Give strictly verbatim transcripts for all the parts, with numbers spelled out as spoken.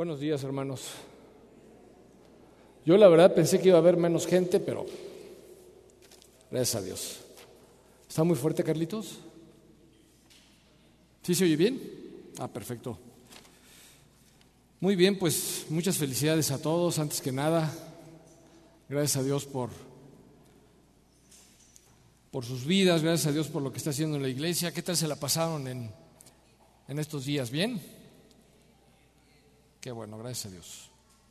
Buenos días, hermanos. Yo la verdad pensé que iba a haber menos gente, pero gracias a Dios. ¿Está muy fuerte, Carlitos? ¿Sí se oye bien? Ah, perfecto. Muy bien, pues muchas felicidades a todos. Antes que nada, gracias a Dios por, por sus vidas, gracias a Dios por lo que está haciendo en la iglesia. ¿Qué tal se la pasaron en, en estos días? ¿Bien? Qué bueno, gracias a Dios.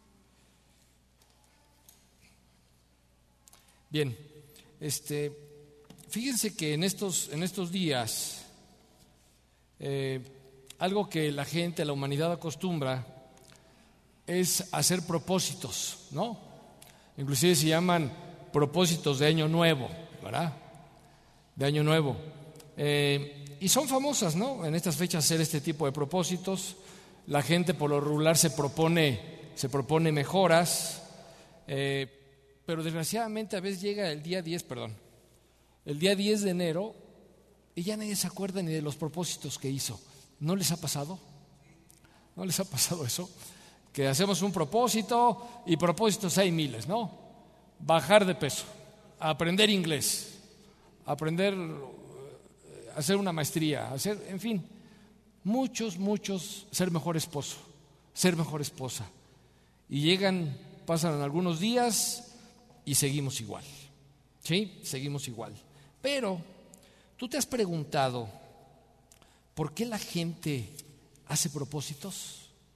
Bien, este, fíjense que en estos, en estos días, eh, algo que la gente, la humanidad acostumbra es hacer propósitos, ¿no? Inclusive se llaman propósitos de año nuevo, ¿verdad? De año nuevo. Eh, y son famosas, ¿no? En estas fechas hacer este tipo de propósitos. La gente por lo regular se propone, se propone mejoras, eh, pero desgraciadamente a veces llega el día diez, perdón, el día diez de enero y ya nadie se acuerda ni de los propósitos que hizo. ¿No les ha pasado? ¿No les ha pasado eso? Que hacemos un propósito y propósitos hay miles, ¿no? Bajar de peso, aprender inglés, aprender, hacer una maestría, hacer, en fin, muchos, muchos, ser mejor esposo, ser mejor esposa. Y llegan, pasan algunos días y seguimos igual, ¿sí? Seguimos igual. Pero, ¿tú te has preguntado por qué la gente hace propósitos?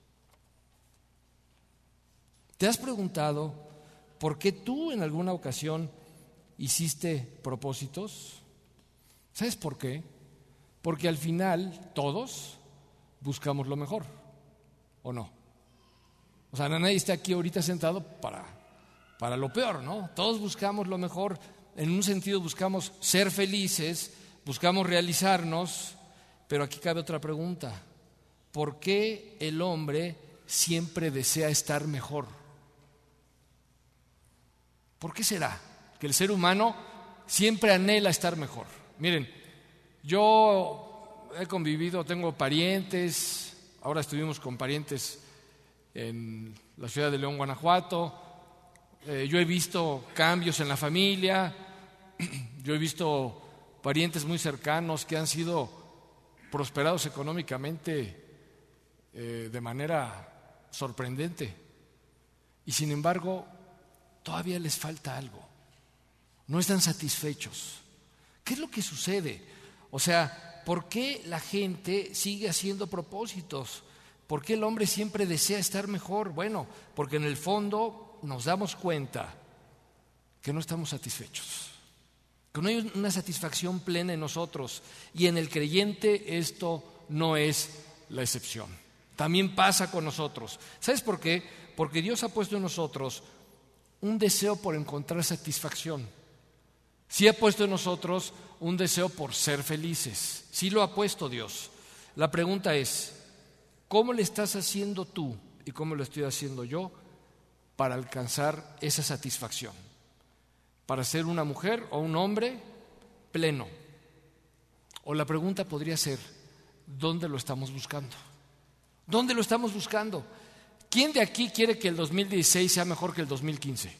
¿Te has preguntado por qué tú en alguna ocasión hiciste propósitos? ¿Sabes por qué? Porque al final todos buscamos lo mejor, ¿o no? O sea, nadie está aquí ahorita sentado para, para lo peor, ¿no? Todos buscamos lo mejor, en un sentido buscamos ser felices, buscamos realizarnos, pero aquí cabe otra pregunta. ¿Por qué el hombre siempre desea estar mejor? ¿Por qué será que el ser humano siempre anhela estar mejor? Miren, yo he convivido, tengo parientes, ahora estuvimos con parientes en la ciudad de León, Guanajuato. Eh, yo he visto cambios en la familia, yo he visto parientes muy cercanos que han sido prosperados económicamente eh, de manera sorprendente. Y sin embargo, todavía les falta algo. No están satisfechos. ¿Qué es lo que sucede? O sea, ¿por qué la gente sigue haciendo propósitos? ¿Por qué el hombre siempre desea estar mejor? Bueno, porque en el fondo nos damos cuenta que no estamos satisfechos, que no hay una satisfacción plena en nosotros, y en el creyente esto no es la excepción. También pasa con nosotros. ¿Sabes por qué? Porque Dios ha puesto en nosotros un deseo por encontrar satisfacción. Sí ha puesto en nosotros un deseo por ser felices. Sí lo ha puesto Dios. La pregunta es, ¿cómo le estás haciendo tú y cómo lo estoy haciendo yo para alcanzar esa satisfacción? Para ser una mujer o un hombre pleno. O la pregunta podría ser, ¿dónde lo estamos buscando? ¿Dónde lo estamos buscando? ¿Quién de aquí quiere que el dos mil dieciséis sea mejor que el dos mil quince?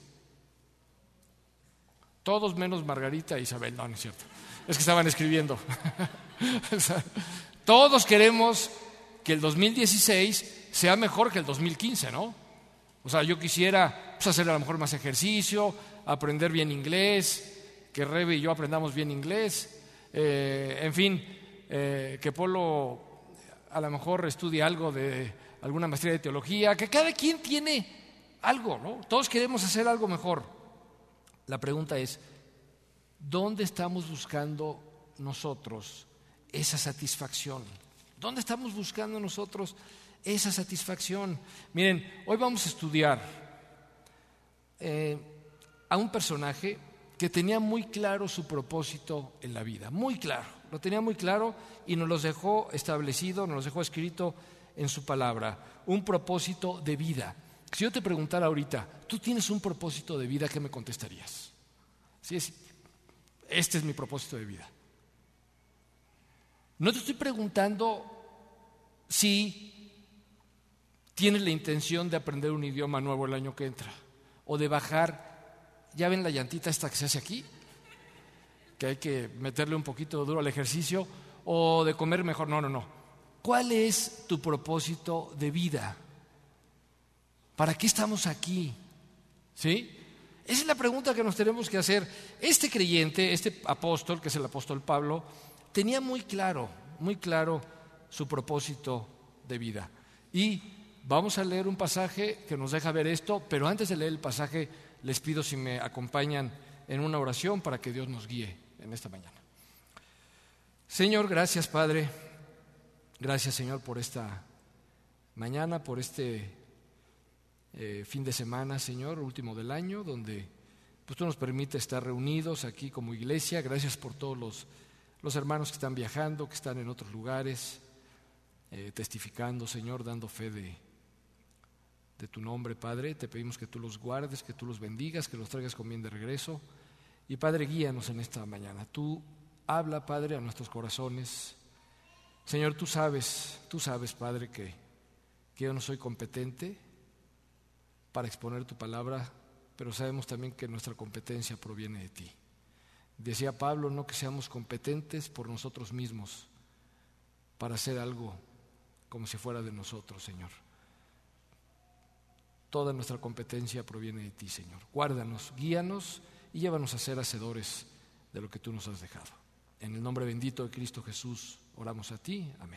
Todos menos Margarita e Isabel. No, no es cierto. Es que estaban escribiendo. O sea, todos queremos que el dos mil dieciséis sea mejor que el dos mil quince, ¿no? O sea, yo quisiera pues, hacer a lo mejor más ejercicio, aprender bien inglés, que Rebe y yo aprendamos bien inglés, eh, en fin, eh, que Polo a lo mejor estudie algo de alguna maestría de teología, que cada quien tiene algo, ¿no? Todos queremos hacer algo mejor. La pregunta es, ¿dónde estamos buscando nosotros esa satisfacción? ¿Dónde estamos buscando nosotros esa satisfacción? Miren, hoy vamos a estudiar eh, a un personaje que tenía muy claro su propósito en la vida, muy claro, lo tenía muy claro y nos lo dejó establecido, nos lo dejó escrito en su palabra, un propósito de vida. Si yo te preguntara ahorita, ¿tú tienes un propósito de vida? ¿Qué me contestarías? Sí, es, este es mi propósito de vida. No te estoy preguntando si ¿Tienes la intención de aprender un idioma nuevo el año que entra? ¿O de bajar? ¿Ya ven la llantita esta que se hace aquí? Que hay que meterle un poquito duro al ejercicio. ¿O de comer mejor? No, no, no. ¿Cuál es tu propósito de vida? ¿Para qué estamos aquí? ¿Sí? Esa es la pregunta que nos tenemos que hacer. Este creyente, este apóstol, que es el apóstol Pablo, tenía muy claro, muy claro su propósito de vida. Y vamos a leer un pasaje que nos deja ver esto, pero antes de leer el pasaje les pido si me acompañan en una oración para que Dios nos guíe en esta mañana. Señor, gracias Padre, gracias Señor por esta mañana, por este eh, fin de semana, Señor, último del año, donde pues, tú nos permites estar reunidos aquí como iglesia. Gracias por todos los, los hermanos que están viajando, que están en otros lugares, eh, testificando, Señor, dando fe de de tu nombre, Padre. Te pedimos que tú los guardes, que tú los bendigas, que los traigas con bien de regreso. Y Padre, guíanos en esta mañana. Tú habla, Padre, a nuestros corazones. Señor, tú sabes, tú sabes, Padre, que, que yo no soy competente para exponer tu palabra, pero sabemos también que nuestra competencia proviene de ti. Decía Pablo, no que seamos competentes por nosotros mismos para hacer algo como si fuera de nosotros, Señor. Toda nuestra competencia proviene de ti, Señor. Guárdanos, guíanos y llévanos a ser hacedores de lo que tú nos has dejado. En el nombre bendito de Cristo Jesús oramos a ti. Amén.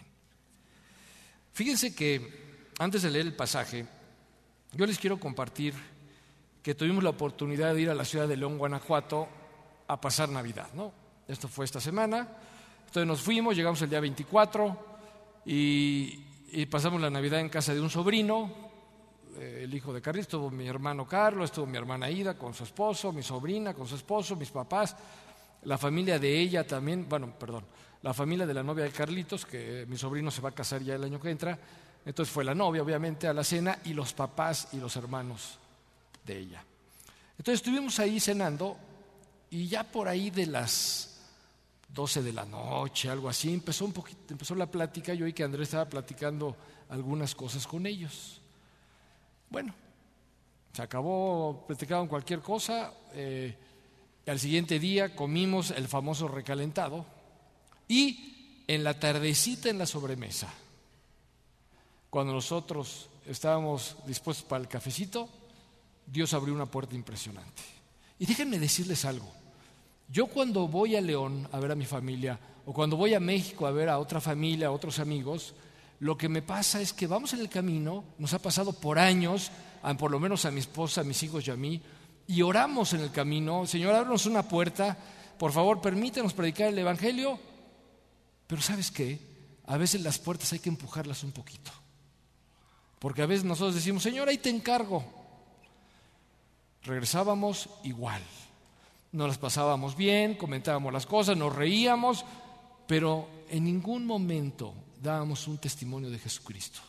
Fíjense que antes de leer el pasaje, yo les quiero compartir que tuvimos la oportunidad de ir a la ciudad de León, Guanajuato, a pasar Navidad, ¿no? Esto fue esta semana. Entonces nos fuimos, llegamos el día veinticuatro y, y pasamos la Navidad en casa de un sobrino, el hijo de Carlos. Estuvo mi hermano Carlos, estuvo mi hermana Ida con su esposo, mi sobrina con su esposo, mis papás, la familia de ella también, bueno, perdón, la familia de la novia de Carlitos, que mi sobrino se va a casar ya el año que entra. Entonces fue la novia, obviamente, a la cena, y los papás y los hermanos de ella. Entonces estuvimos ahí cenando, y ya por ahí de las doce de la noche, algo así, empezó un poquito, empezó la plática. Yo oí que Andrés estaba platicando algunas cosas con ellos. Bueno, se acabó, platicaban cualquier cosa. Eh, al siguiente día comimos el famoso recalentado, y en la tardecita, en la sobremesa, cuando nosotros estábamos dispuestos para el cafecito, Dios abrió una puerta impresionante. Y déjenme decirles algo. Yo cuando voy a León a ver a mi familia, o cuando voy a México a ver a otra familia, a otros amigos, lo que me pasa es que vamos en el camino, nos ha pasado por años, a, por lo menos a mi esposa, a mis hijos y a mí, y oramos en el camino: Señor, ábrenos una puerta, por favor, permítanos predicar el Evangelio. Pero ¿sabes qué? A veces las puertas hay que empujarlas un poquito, porque a veces nosotros decimos: Señor, ahí te encargo. Regresábamos igual, nos las pasábamos bien, comentábamos las cosas, nos reíamos, pero en ningún momento dábamos un testimonio de Jesucristo.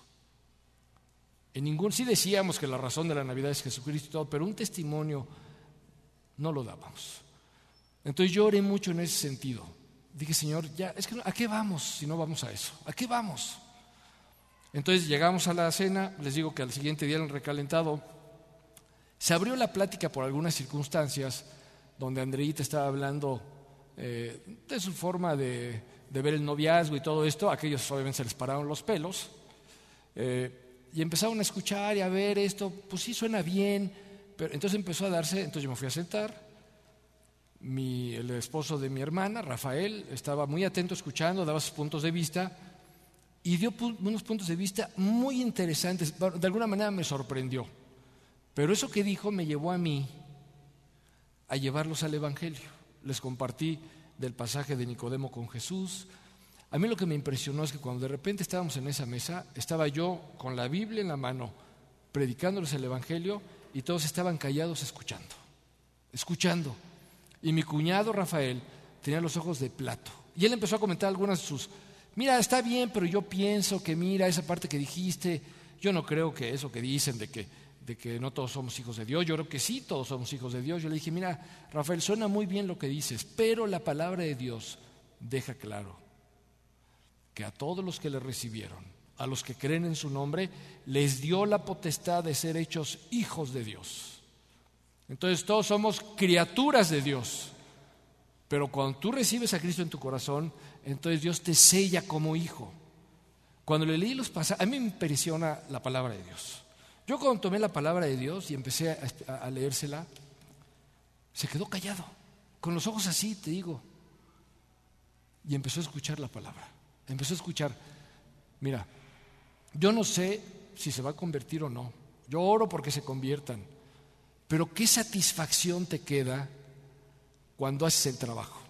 En ningún, sí decíamos que la razón de la Navidad es Jesucristo y todo, pero un testimonio no lo dábamos. Entonces yo oré mucho en ese sentido. Dije: Señor, ya, es que ¿a qué vamos si no vamos a eso? ¿A qué vamos? Entonces llegamos a la cena. Les digo que al siguiente día, en el recalentado, se abrió la plática por algunas circunstancias, donde Andreita estaba hablando eh, de su forma de, de ver el noviazgo y todo esto. A aquellos obviamente se les pararon los pelos, eh, y empezaron a escuchar y a ver esto. Pues sí, suena bien, pero entonces empezó a darse. Entonces yo me fui a sentar. Mi, el esposo de mi hermana, Rafael, estaba muy atento escuchando, daba sus puntos de vista, y dio pu- unos puntos de vista muy interesantes. De alguna manera me sorprendió, pero eso que dijo me llevó a mí a llevarlos al Evangelio. Les compartí del pasaje de Nicodemo con Jesús. A mí lo que me impresionó es que cuando de repente estábamos en esa mesa, estaba yo con la Biblia en la mano predicándoles el Evangelio, y todos estaban callados escuchando, escuchando. Y mi cuñado Rafael tenía los ojos de plato, y él empezó a comentar algunas de sus: mira, está bien, pero yo pienso que, mira, esa parte que dijiste, yo no creo que eso que dicen de que, de que no todos somos hijos de Dios, yo creo que sí, todos somos hijos de Dios. Yo le dije: mira, Rafael, suena muy bien lo que dices, pero la palabra de Dios deja claro que a todos los que le recibieron, a los que creen en su nombre, les dio la potestad de ser hechos hijos de Dios. Entonces todos somos criaturas de Dios, pero cuando tú recibes a Cristo en tu corazón, entonces Dios te sella como hijo. Cuando le leí los pasajes, a mí me impresiona la palabra de Dios. Yo cuando tomé la palabra de Dios y empecé a, a leérsela, se quedó callado, con los ojos así, te digo, y empezó a escuchar la palabra, empezó a escuchar. Mira, yo no sé si se va a convertir o no, yo oro porque se conviertan, pero qué satisfacción te queda cuando haces el trabajo,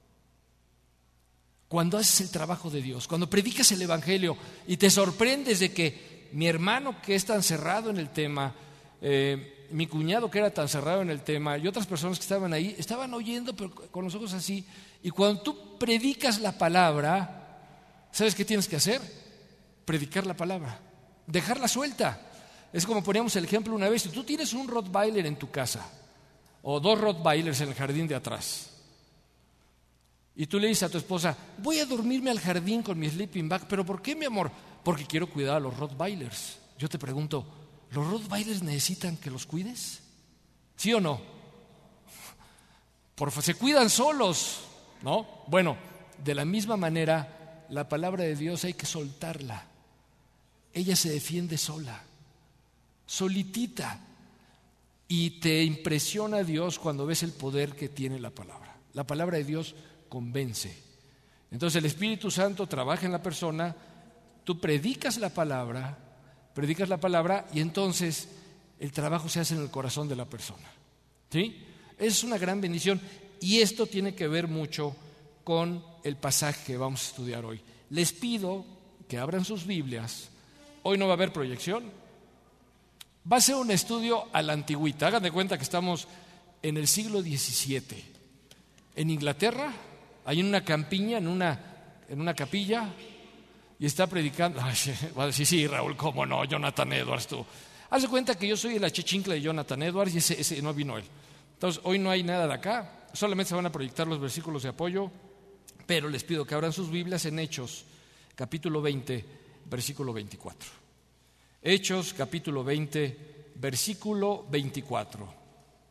cuando haces el trabajo de Dios, cuando predicas el Evangelio y te sorprendes de que mi hermano que es tan cerrado en el tema, eh, mi cuñado que era tan cerrado en el tema y otras personas que estaban ahí, estaban oyendo pero con los ojos así. Y cuando tú predicas la palabra, ¿sabes qué tienes que hacer? Predicar la palabra, dejarla suelta. Es como poníamos el ejemplo una vez, si tú tienes un Rottweiler en tu casa o dos Rottweilers en el jardín de atrás y tú le dices a tu esposa, voy a dormirme al jardín con mi sleeping bag, ¿pero por qué, mi amor? Porque quiero cuidar a los Rottweilers. Yo te pregunto, ¿los Rottweilers necesitan que los cuides? ¿Sí o no? Por, se cuidan solos, ¿no? Bueno, de la misma manera, la palabra de Dios hay que soltarla. Ella se defiende sola, solitita, y te impresiona Dios cuando ves el poder que tiene la palabra. La palabra de Dios convence. Entonces el Espíritu Santo trabaja en la persona, tú predicas la palabra, predicas la palabra y entonces el trabajo se hace en el corazón de la persona. ¿Sí? Es una gran bendición y esto tiene que ver mucho con el pasaje que vamos a estudiar hoy. Les pido que abran sus Biblias. Hoy no va a haber proyección. Va a ser un estudio a la antigüita. Hagan de cuenta que estamos en el siglo diecisiete. En Inglaterra, hay una campiña, en una, en una capilla, y está predicando. Ay, va a decir, sí, Raúl, ¿cómo no? Jonathan Edwards, tú. Haz de cuenta que yo soy el achichincla de Jonathan Edwards y ese, ese no vino él. Entonces, hoy no hay nada de acá, solamente se van a proyectar los versículos de apoyo, pero les pido que abran sus Biblias en Hechos, capítulo veinte, versículo veinticuatro. Hechos, capítulo veinte, versículo veinticuatro.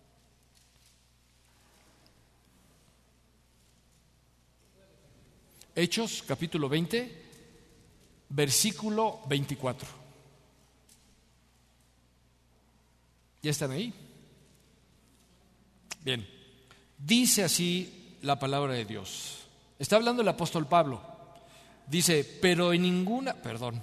Hechos, capítulo veinte, versículo veinticuatro. ¿Ya están ahí? Bien, dice así la palabra de Dios. Está hablando el apóstol Pablo. Dice, pero en ninguna, perdón,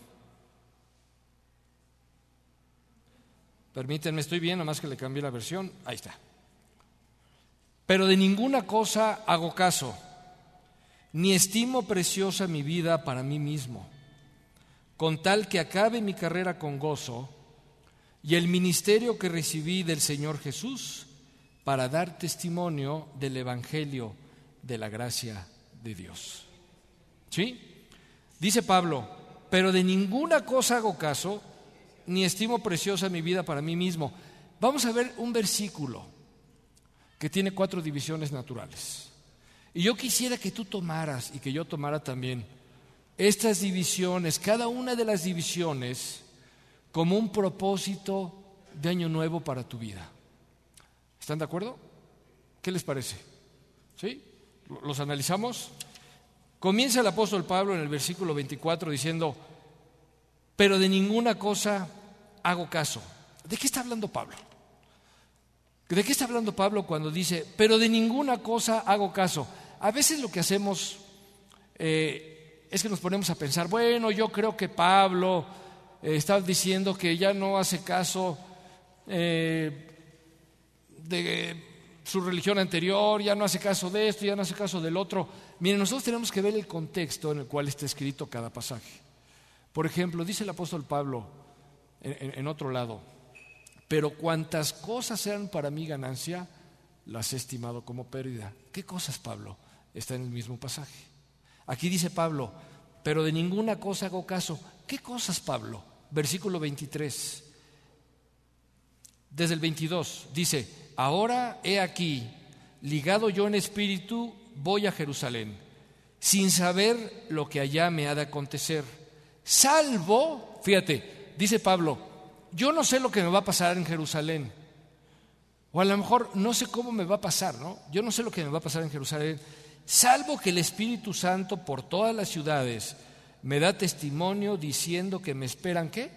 permítanme, estoy bien, nada más que le cambié la versión, ahí está. Pero de ninguna cosa hago caso, ni estimo preciosa mi vida para mí mismo, con tal que acabe mi carrera con gozo y el ministerio que recibí del Señor Jesús para dar testimonio del Evangelio de la gracia de Dios. ¿Sí? Dice Pablo, pero de ninguna cosa hago caso, ni estimo preciosa mi vida para mí mismo. Vamos a ver un versículo que tiene cuatro divisiones naturales. Y yo quisiera que tú tomaras, y que yo tomara también, estas divisiones, cada una de las divisiones, como un propósito de año nuevo para tu vida. ¿Están de acuerdo? ¿Qué les parece? ¿Sí? ¿Los analizamos? Comienza el apóstol Pablo en el versículo veinticuatro diciendo, pero de ninguna cosa hago caso. ¿De qué está hablando Pablo? ¿De qué está hablando Pablo cuando dice, pero de ninguna cosa hago caso? A veces lo que hacemos eh, es que nos ponemos a pensar, bueno, yo creo que Pablo eh, está diciendo que ya no hace caso eh, de su religión anterior, ya no hace caso de esto, ya no hace caso del otro. Miren, nosotros tenemos que ver el contexto en el cual está escrito cada pasaje. Por ejemplo, dice el apóstol Pablo en, en, en otro lado, pero cuantas cosas sean para mí ganancia, las he estimado como pérdida. ¿Qué cosas, Pablo? Está en el mismo pasaje. Aquí dice Pablo, pero de ninguna cosa hago caso. ¿Qué cosas, Pablo? Versículo veintitrés. Desde el veintidós dice, ahora he aquí, ligado yo en espíritu, voy a Jerusalén, sin saber lo que allá me ha de acontecer, salvo, fíjate, dice Pablo, yo no sé lo que me va a pasar en Jerusalén, o a lo mejor no sé cómo me va a pasar, ¿no? Yo no sé lo que me va a pasar en Jerusalén, salvo que el Espíritu Santo por todas las ciudades me da testimonio diciendo que me esperan, ¿qué?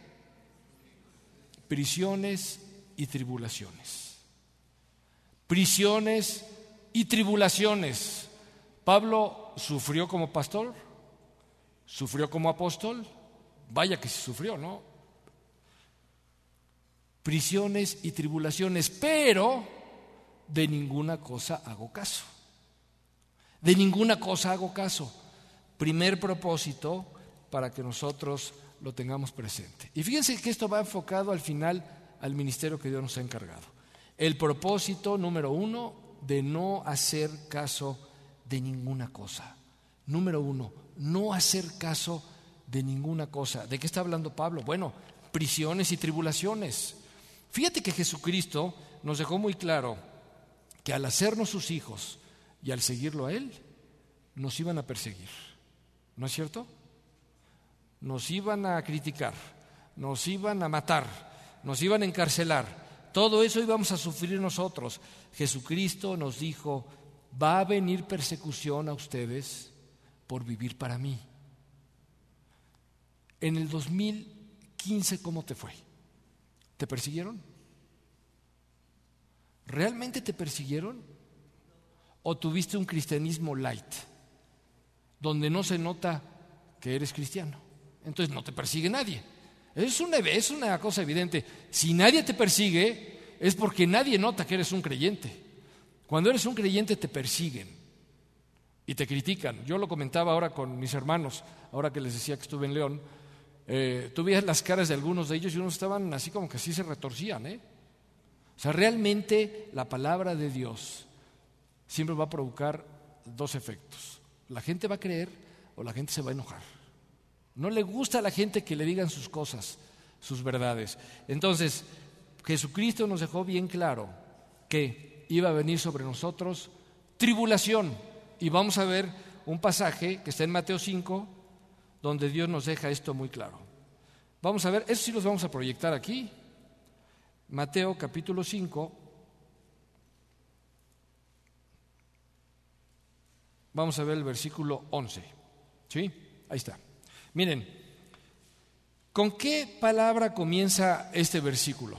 Prisiones y tribulaciones. Prisiones y tribulaciones. Pablo sufrió como pastor, sufrió como apóstol, vaya que sí sufrió, ¿no? Prisiones y tribulaciones, pero de ninguna cosa hago caso. De ninguna cosa hago caso. Primer propósito para que nosotros lo tengamos presente. Y fíjense que esto va enfocado al final al ministerio que Dios nos ha encargado. El propósito número uno, de no hacer caso de ninguna cosa. Número uno, no hacer caso de ninguna cosa. ¿De qué está hablando Pablo? Bueno, prisiones y tribulaciones. Fíjate que Jesucristo nos dejó muy claro que al hacernos sus hijos y al seguirlo a Él, nos iban a perseguir. ¿No es cierto? Nos iban a criticar, nos iban a matar, nos iban a encarcelar. Todo eso íbamos a sufrir nosotros. Jesucristo nos dijo, va a venir persecución a ustedes por vivir para mí. En el dos mil quince, ¿cómo te fue? ¿Te persiguieron? ¿Realmente te persiguieron? ¿O tuviste un cristianismo light, donde no se nota que eres cristiano? Entonces no te persigue nadie. Es una, es una cosa evidente. Si nadie te persigue, es porque nadie nota que eres un creyente. Cuando eres un creyente te persiguen y te critican. Yo lo comentaba ahora con mis hermanos, ahora que les decía que estuve en León. Eh, tú veías las caras de algunos de ellos y unos estaban así como que así se retorcían, ¿eh? O sea, realmente la palabra de Dios siempre va a provocar dos efectos. La gente va a creer o la gente se va a enojar. No le gusta a la gente que le digan sus cosas, sus verdades. Entonces, Jesucristo nos dejó bien claro que iba a venir sobre nosotros tribulación. Y vamos a ver un pasaje que está en Mateo cinco, donde Dios nos deja esto muy claro. Vamos a ver, eso sí los vamos a proyectar aquí. Mateo capítulo cinco. Vamos a ver el versículo once. ¿Sí? Ahí está. Miren, ¿con qué palabra comienza este versículo?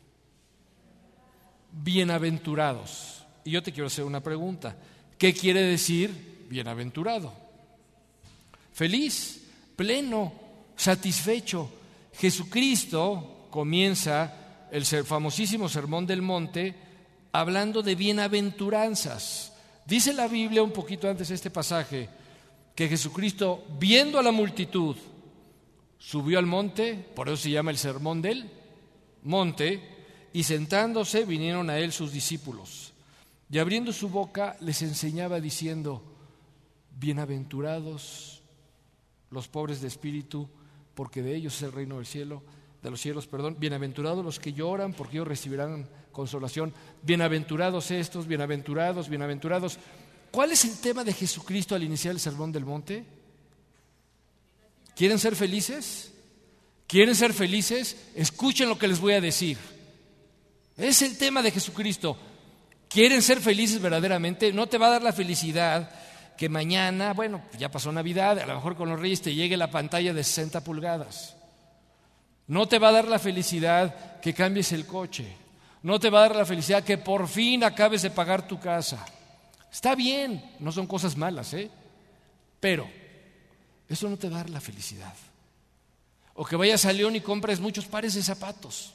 Bienaventurados. Y yo te quiero hacer una pregunta. ¿Qué quiere decir bienaventurado? Feliz, pleno, satisfecho. Jesucristo comienza el famosísimo Sermón del Monte hablando de bienaventuranzas. Dice la Biblia un poquito antes de este pasaje que Jesucristo, viendo a la multitud, subió al monte, por eso se llama el Sermón del Monte, y sentándose vinieron a él sus discípulos. Y abriendo su boca les enseñaba diciendo, bienaventurados los pobres de espíritu, porque de ellos es el reino del cielo, de los cielos, perdón. Bienaventurados los que lloran, porque ellos recibirán consolación. Bienaventurados estos, bienaventurados, bienaventurados. ¿Cuál es el tema de Jesucristo al iniciar el Sermón del Monte? ¿Quieren ser felices? ¿Quieren ser felices? Escuchen lo que les voy a decir. Es el tema de Jesucristo. ¿Quieren ser felices verdaderamente? No te va a dar la felicidad que mañana, bueno, ya pasó Navidad, a lo mejor con los Reyes te llegue la pantalla de sesenta pulgadas. No te va a dar la felicidad que cambies el coche. No te va a dar la felicidad que por fin acabes de pagar tu casa. Está bien, no son cosas malas, ¿eh? Pero eso no te va a dar la felicidad. O que vayas a León y compres muchos pares de zapatos.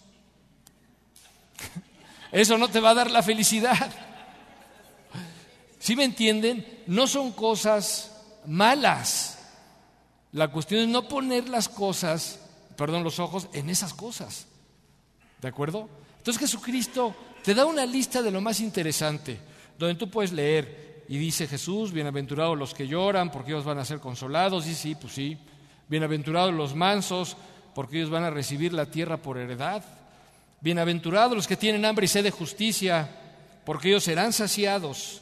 Eso no te va a dar la felicidad. ¿Sí me entienden? No son cosas malas. La cuestión es no poner las cosas, perdón, los ojos en esas cosas. ¿De acuerdo? Entonces Jesucristo te da una lista de lo más interesante, donde tú puedes leer y dice Jesús, bienaventurados los que lloran, porque ellos van a ser consolados. Y sí, pues sí. Bienaventurados los mansos, porque ellos van a recibir la tierra por heredad. Bienaventurados los que tienen hambre y sed de justicia, porque ellos serán saciados.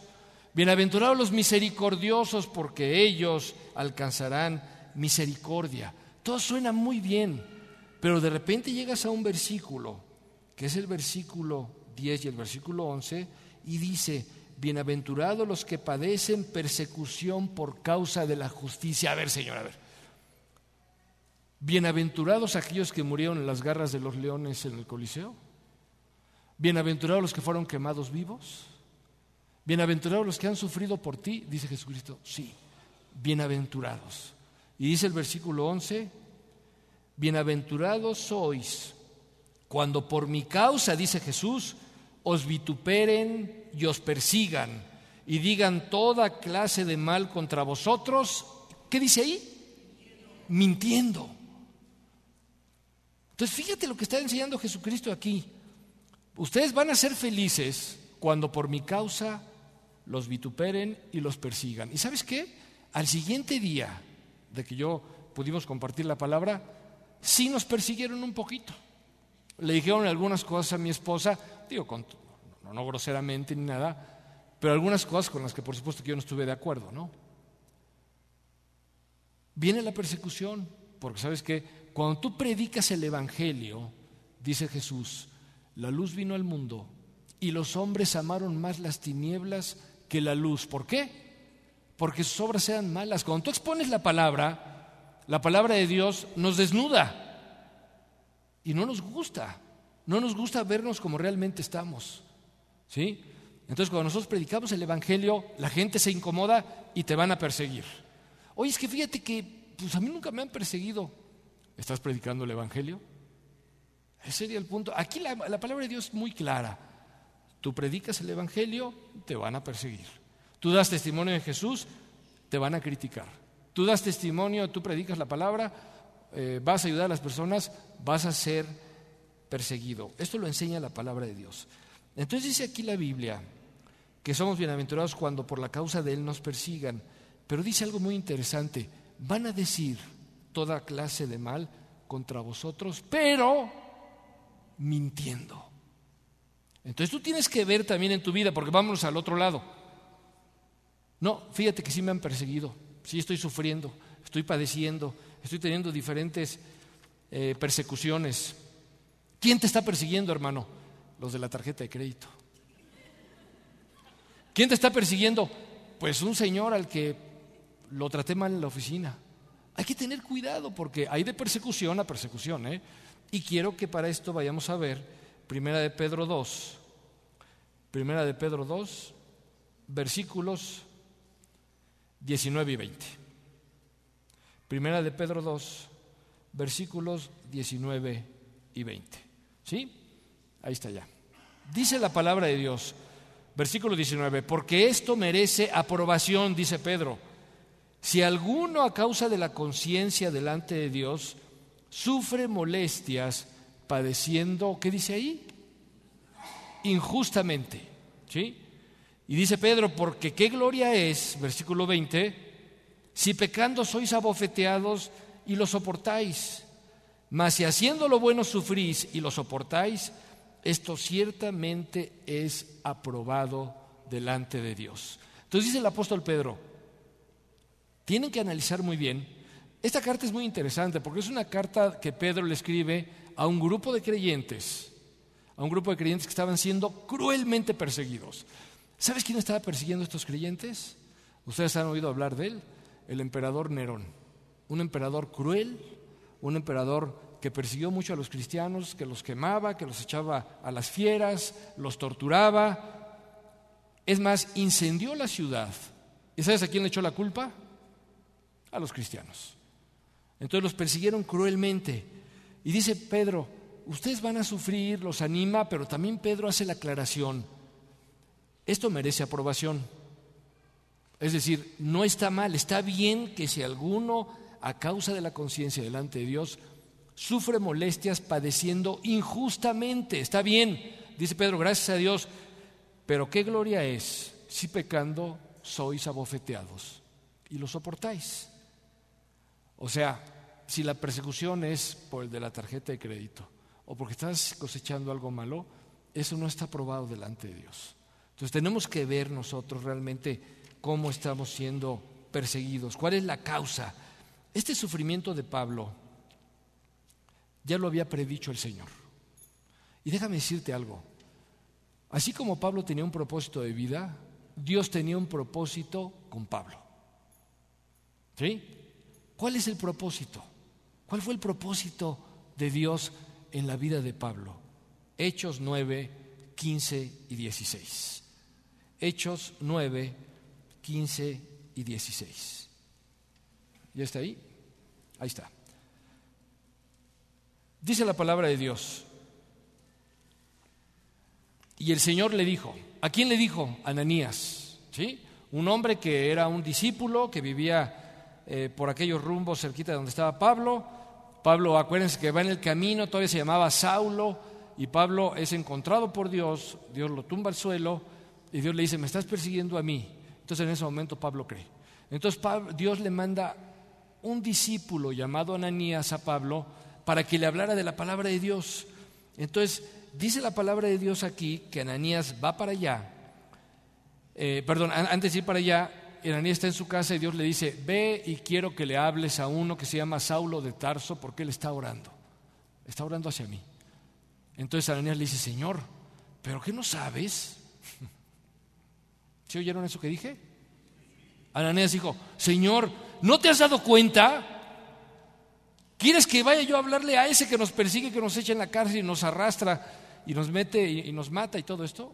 Bienaventurados los misericordiosos, porque ellos alcanzarán misericordia. Todo suena muy bien, pero de repente llegas a un versículo, que es el versículo diez y el versículo once, y dice: bienaventurados los que padecen persecución por causa de la justicia. A ver, Señor, a ver. Bienaventurados aquellos que murieron en las garras de los leones en el Coliseo. Bienaventurados los que fueron quemados vivos. Bienaventurados los que han sufrido por ti, dice Jesucristo. Sí, bienaventurados. Y dice el versículo once: bienaventurados sois cuando por mi causa, dice Jesús, os vituperen y os persigan y digan toda clase de mal contra vosotros. ¿Qué dice ahí? Mintiendo. Entonces fíjate lo que está enseñando Jesucristo aquí. Ustedes van a ser felices cuando por mi causa los vituperen y los persigan. ¿Y sabes qué? Al siguiente día de que yo pudimos compartir la palabra, sí nos persiguieron un poquito. Le dijeron algunas cosas a mi esposa, digo, con, no, no groseramente ni nada, pero algunas cosas con las que por supuesto que yo no estuve de acuerdo, ¿no? Viene la persecución, porque ¿sabes qué? Cuando tú predicas el Evangelio, dice Jesús, la luz vino al mundo y los hombres amaron más las tinieblas que la luz. ¿Por qué? Porque sus obras eran malas. Cuando tú expones la palabra, la palabra de Dios nos desnuda y no nos gusta. No nos gusta vernos como realmente estamos, ¿sí? Entonces cuando nosotros predicamos el Evangelio, la gente se incomoda y te van a perseguir. Oye, es que fíjate que pues a mí nunca me han perseguido. ¿Estás predicando el Evangelio? Ese sería el punto. Aquí la, la palabra de Dios es muy clara. Tú predicas el Evangelio, te van a perseguir. Tú das testimonio de Jesús, te van a criticar. Tú das testimonio, tú predicas la palabra, eh, vas a ayudar a las personas, vas a ser perseguido. Esto lo enseña la palabra de Dios. Entonces dice aquí la Biblia que somos bienaventurados cuando por la causa de Él nos persigan, pero dice algo muy interesante: van a decir toda clase de mal contra vosotros, pero mintiendo. Entonces tú tienes que ver también en tu vida, porque vámonos al otro lado. No, fíjate que sí me han perseguido, sí estoy sufriendo, estoy padeciendo, estoy teniendo diferentes eh, persecuciones. ¿Quién te está persiguiendo, hermano? Los de la tarjeta de crédito. ¿Quién te está persiguiendo? Pues un señor al que lo traté mal en la oficina. Hay que tener cuidado porque hay de persecución a persecución, ¿eh? Y quiero que para esto vayamos a ver Primera de Pedro dos, Primera de Pedro dos, versículos diecinueve y veinte. Primera de Pedro dos, versículos diecinueve y veinte. ¿Sí? Ahí está ya. Dice la palabra de Dios, versículo diecinueve: porque esto merece aprobación, dice Pedro, si alguno a causa de la conciencia delante de Dios sufre molestias padeciendo, ¿qué dice ahí? Injustamente, ¿sí? Y dice Pedro, porque qué gloria es, versículo veinte, si pecando sois abofeteados y lo soportáis, mas si haciendo lo bueno sufrís y lo soportáis, esto ciertamente es aprobado delante de Dios. Entonces dice el apóstol Pedro, tienen que analizar muy bien. Esta carta es muy interesante porque es una carta que Pedro le escribe a un grupo de creyentes, a un grupo de creyentes que estaban siendo cruelmente perseguidos. ¿Sabes quién estaba persiguiendo a estos creyentes? Ustedes han oído hablar de él, el emperador Nerón. Un emperador cruel, un emperador que persiguió mucho a los cristianos, que los quemaba, que los echaba a las fieras, los torturaba. Es más, incendió la ciudad. ¿Y sabes a quién le echó la culpa? A los cristianos. Entonces los persiguieron cruelmente. Y dice Pedro, ustedes van a sufrir, los anima, pero también Pedro hace la aclaración. Esto merece aprobación. Es decir, no está mal, está bien que si alguno, a causa de la conciencia delante de Dios, sufre molestias padeciendo injustamente. Está bien, dice Pedro, gracias a Dios, pero qué gloria es si pecando sois abofeteados y lo soportáis. O sea, si la persecución es por el de la tarjeta de crédito o porque estás cosechando algo malo, eso no está aprobado delante de Dios. Entonces tenemos que ver nosotros realmente cómo estamos siendo perseguidos, cuál es la causa. Este sufrimiento de Pablo ya lo había predicho el Señor. Y déjame decirte algo, así como Pablo tenía un propósito de vida, Dios tenía un propósito con Pablo. ¿Sí? ¿Cuál es el propósito? ¿Cuál fue el propósito de Dios en la vida de Pablo? Hechos nueve, quince y dieciséis. Hechos nueve, quince y dieciséis. ¿Ya está ahí? Ahí está. Dice la palabra de Dios. Y el Señor le dijo, ¿a quién le dijo? Ananías, ¿sí? Un hombre que era un discípulo, que vivía eh, por aquellos rumbos cerquita de donde estaba Pablo. Pablo, acuérdense que va en el camino, todavía se llamaba Saulo, y Pablo es encontrado por Dios, Dios lo tumba al suelo, y Dios le dice, me estás persiguiendo a mí. Entonces en ese momento Pablo cree. Entonces Pablo, Dios le manda un discípulo llamado Ananías a Pablo para que le hablara de la palabra de Dios. Entonces dice la palabra de Dios aquí que Ananías va para allá, eh, perdón, antes de ir para allá, Ananías está en su casa y Dios le dice, ve y quiero que le hables a uno que se llama Saulo de Tarso porque él está orando, está orando hacia mí. Entonces Ananías le dice, Señor, ¿pero qué no sabes? ¿Sí oyeron eso que dije? Ananías dijo, Señor, ¿no te has dado cuenta? ¿Quieres que vaya yo a hablarle a ese que nos persigue, que nos echa en la cárcel y nos arrastra y nos mete y, y nos mata y todo esto?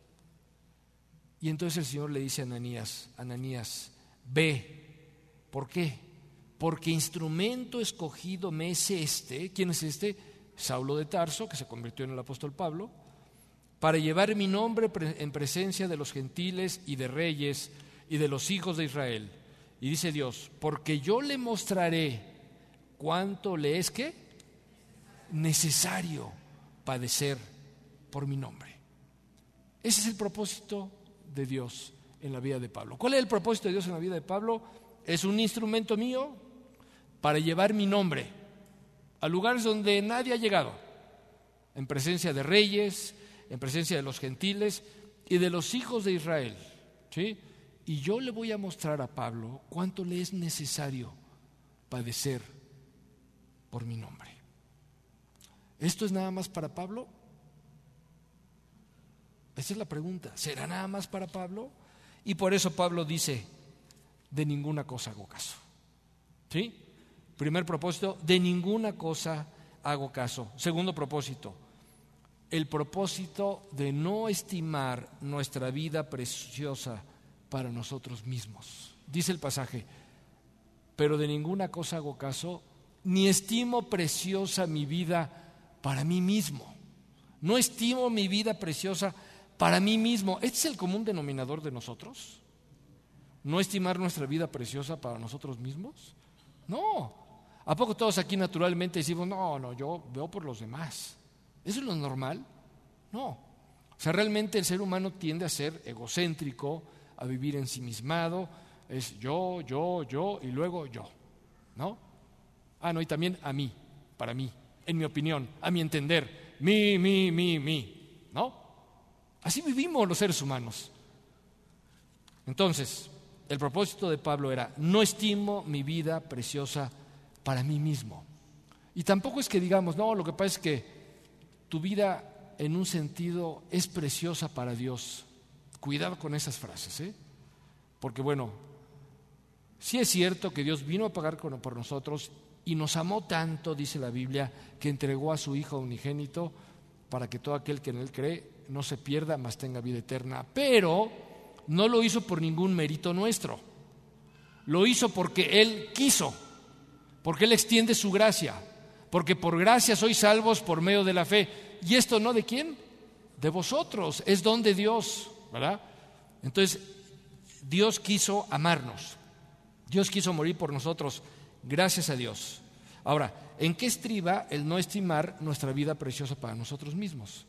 Y entonces el Señor le dice a Ananías, Ananías, ve. ¿Por qué? Porque instrumento escogido me es este. ¿Quién es este? Saulo de Tarso, que se convirtió en el apóstol Pablo, para llevar mi nombre en presencia de los gentiles y de reyes y de los hijos de Israel. Y dice Dios, porque yo le mostraré cuánto le es que necesario padecer por mi nombre. Ese es el propósito de Dios en la vida de Pablo. ¿Cuál es el propósito de Dios en la vida de Pablo? Es un instrumento mío para llevar mi nombre a lugares donde nadie ha llegado, en presencia de reyes, en presencia de los gentiles y de los hijos de Israel, ¿sí? Y yo le voy a mostrar a Pablo cuánto le es necesario padecer por mi nombre. ¿Esto es nada más para Pablo? Esa es la pregunta. ¿Será nada más para Pablo? Y por eso Pablo dice, de ninguna cosa hago caso. ¿Sí? Primer propósito, de ninguna cosa hago caso. Segundo propósito, el propósito de no estimar nuestra vida preciosa para nosotros mismos. Dice el pasaje, pero de ninguna cosa hago caso, ni estimo preciosa mi vida para mí mismo. No estimo mi vida preciosa para mí mismo. ¿Este es el común denominador de nosotros? ¿No estimar nuestra vida preciosa para nosotros mismos? No. ¿A poco todos aquí naturalmente decimos, no, no, yo veo por los demás? ¿Eso es lo normal? No. O sea, realmente el ser humano tiende a ser egocéntrico, a vivir ensimismado, es yo, yo, yo y luego yo, ¿no? Ah, no, y también a mí, para mí, en mi opinión, a mi entender, mi, mi, mi, mi, ¿no? Así vivimos los seres humanos. Entonces, el propósito de Pablo era, no estimo mi vida preciosa para mí mismo. Y tampoco es que digamos, no, lo que pasa es que tu vida en un sentido es preciosa para Dios. Cuidado con esas frases, ¿eh? Porque bueno, sí es cierto que Dios vino a pagar por nosotros y nos amó tanto, dice la Biblia, que entregó a su Hijo unigénito para que todo aquel que en Él cree no se pierda, mas tenga vida eterna. Pero no lo hizo por ningún mérito nuestro. Lo hizo porque Él quiso, porque Él extiende su gracia, porque por gracia sois salvos por medio de la fe. ¿Y esto no de quién? De vosotros, es don de Dios, ¿verdad? Entonces, Dios quiso amarnos, Dios quiso morir por nosotros, gracias a Dios. Ahora, ¿en qué estriba el no estimar nuestra vida preciosa para nosotros mismos?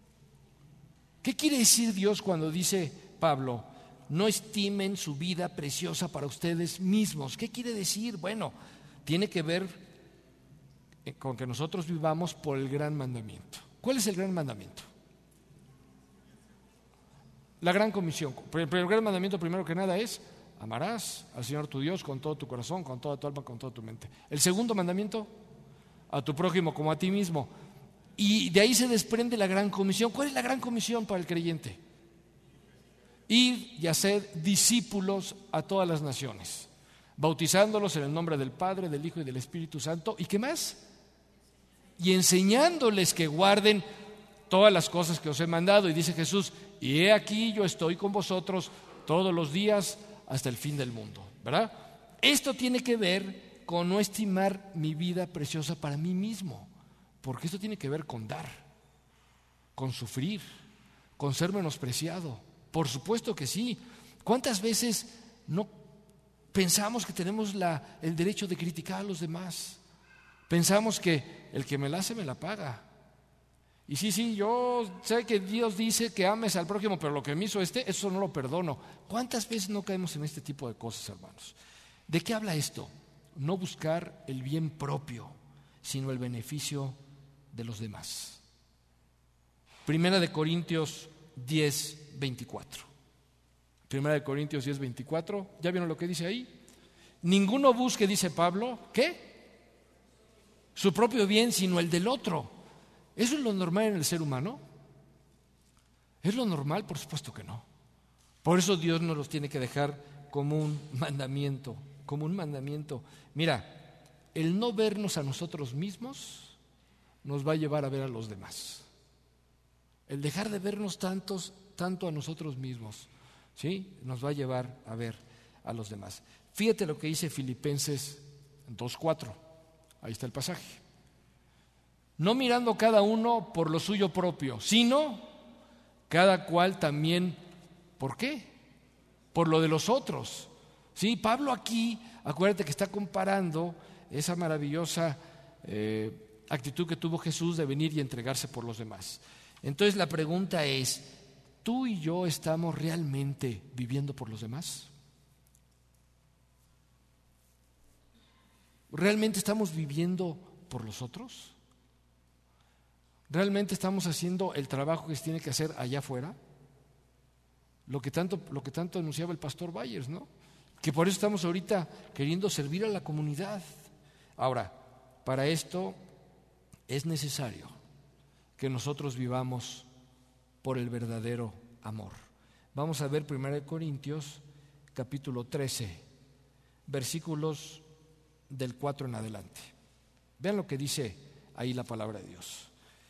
¿Qué quiere decir Dios cuando dice Pablo, no estimen su vida preciosa para ustedes mismos? ¿Qué quiere decir? Bueno, tiene que ver con que nosotros vivamos por el gran mandamiento. ¿Cuál es el gran mandamiento? La gran comisión. El gran mandamiento, primero que nada, es amarás al Señor tu Dios con todo tu corazón, con toda tu alma, con toda tu mente. El segundo mandamiento, a tu prójimo como a ti mismo. Y de ahí se desprende la gran comisión. ¿Cuál es la gran comisión para el creyente? Ir y hacer discípulos a todas las naciones, bautizándolos en el nombre del Padre, del Hijo y del Espíritu Santo. ¿Y qué más? Y enseñándoles que guarden todas las cosas que os he mandado. Y dice Jesús, y he aquí yo estoy con vosotros todos los días hasta el fin del mundo, ¿verdad? Esto tiene que ver con no estimar mi vida preciosa para mí mismo, porque esto tiene que ver con dar, con sufrir, con ser menospreciado. Por supuesto que sí. ¿Cuántas veces no pensamos que tenemos la, el derecho de criticar a los demás? Pensamos que el que me la hace me la paga. Y sí, sí, yo sé que Dios dice que ames al prójimo, pero lo que me hizo este, eso no lo perdono. ¿Cuántas veces no caemos en este tipo de cosas, hermanos? ¿De qué habla esto? No buscar el bien propio, sino el beneficio de los demás. Primera de Corintios diez, veinticuatro. Primera de Corintios diez, veinticuatro. ¿Ya vieron lo que dice ahí? Ninguno busque, dice Pablo, ¿qué? Su propio bien, sino el del otro. ¿Eso es lo normal en el ser humano? ¿Es lo normal? Por supuesto que no. Por eso Dios nos los tiene que dejar como un mandamiento, como un mandamiento. Mira, el no vernos a nosotros mismos nos va a llevar a ver a los demás. El dejar de vernos tantos, tanto a nosotros mismos, ¿sí? Nos va a llevar a ver a los demás. Fíjate lo que dice Filipenses dos cuatro. Ahí está el pasaje. No mirando cada uno por lo suyo propio, sino cada cual también, ¿por qué? Por lo de los otros. Sí, Pablo aquí, acuérdate que está comparando esa maravillosa eh, actitud que tuvo Jesús de venir y entregarse por los demás. Entonces la pregunta es, ¿tú y yo estamos realmente viviendo por los demás? ¿Realmente estamos viviendo por los otros? ¿Realmente estamos haciendo el trabajo que se tiene que hacer allá afuera? Lo que tanto, lo que tanto anunciaba el pastor Bayers, ¿no? Que por eso estamos ahorita queriendo servir a la comunidad. Ahora, para esto es necesario que nosotros vivamos por el verdadero amor. Vamos a ver Primera de Corintios, capítulo trece, versículos del cuatro en adelante. Vean lo que dice ahí la palabra de Dios.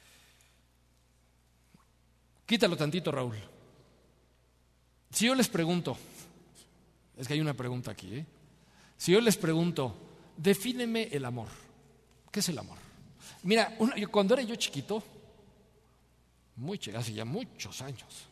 Quítalo tantito, Raúl. Si yo les pregunto, es que hay una pregunta aquí, ¿eh? Si yo les pregunto, defíneme el amor. ¿Qué es el amor? Mira, una, yo, cuando era yo chiquito, muy, hace ya muchos años,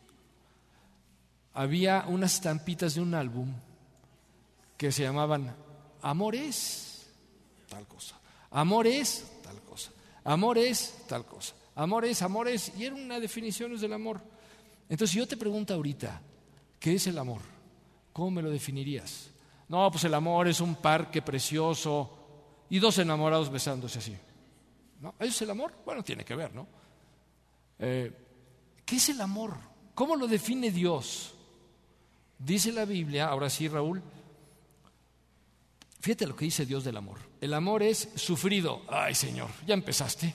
había unas estampitas de un álbum que se llamaban Amor es tal cosa, amor es tal cosa, amor es tal cosa, amor es, amor es, y eran una definiciones del amor. Entonces, si yo te pregunto ahorita, ¿qué es el amor? ¿Cómo me lo definirías? No, pues el amor es un parque precioso y dos enamorados besándose así. ¿No? ¿Eso es el amor? Bueno, tiene que ver, ¿no? Eh, ¿Qué es el amor? ¿Cómo lo define Dios? Dice la Biblia, ahora sí, Raúl, fíjate lo que dice Dios del amor. El amor es sufrido. Ay, Señor, ya empezaste.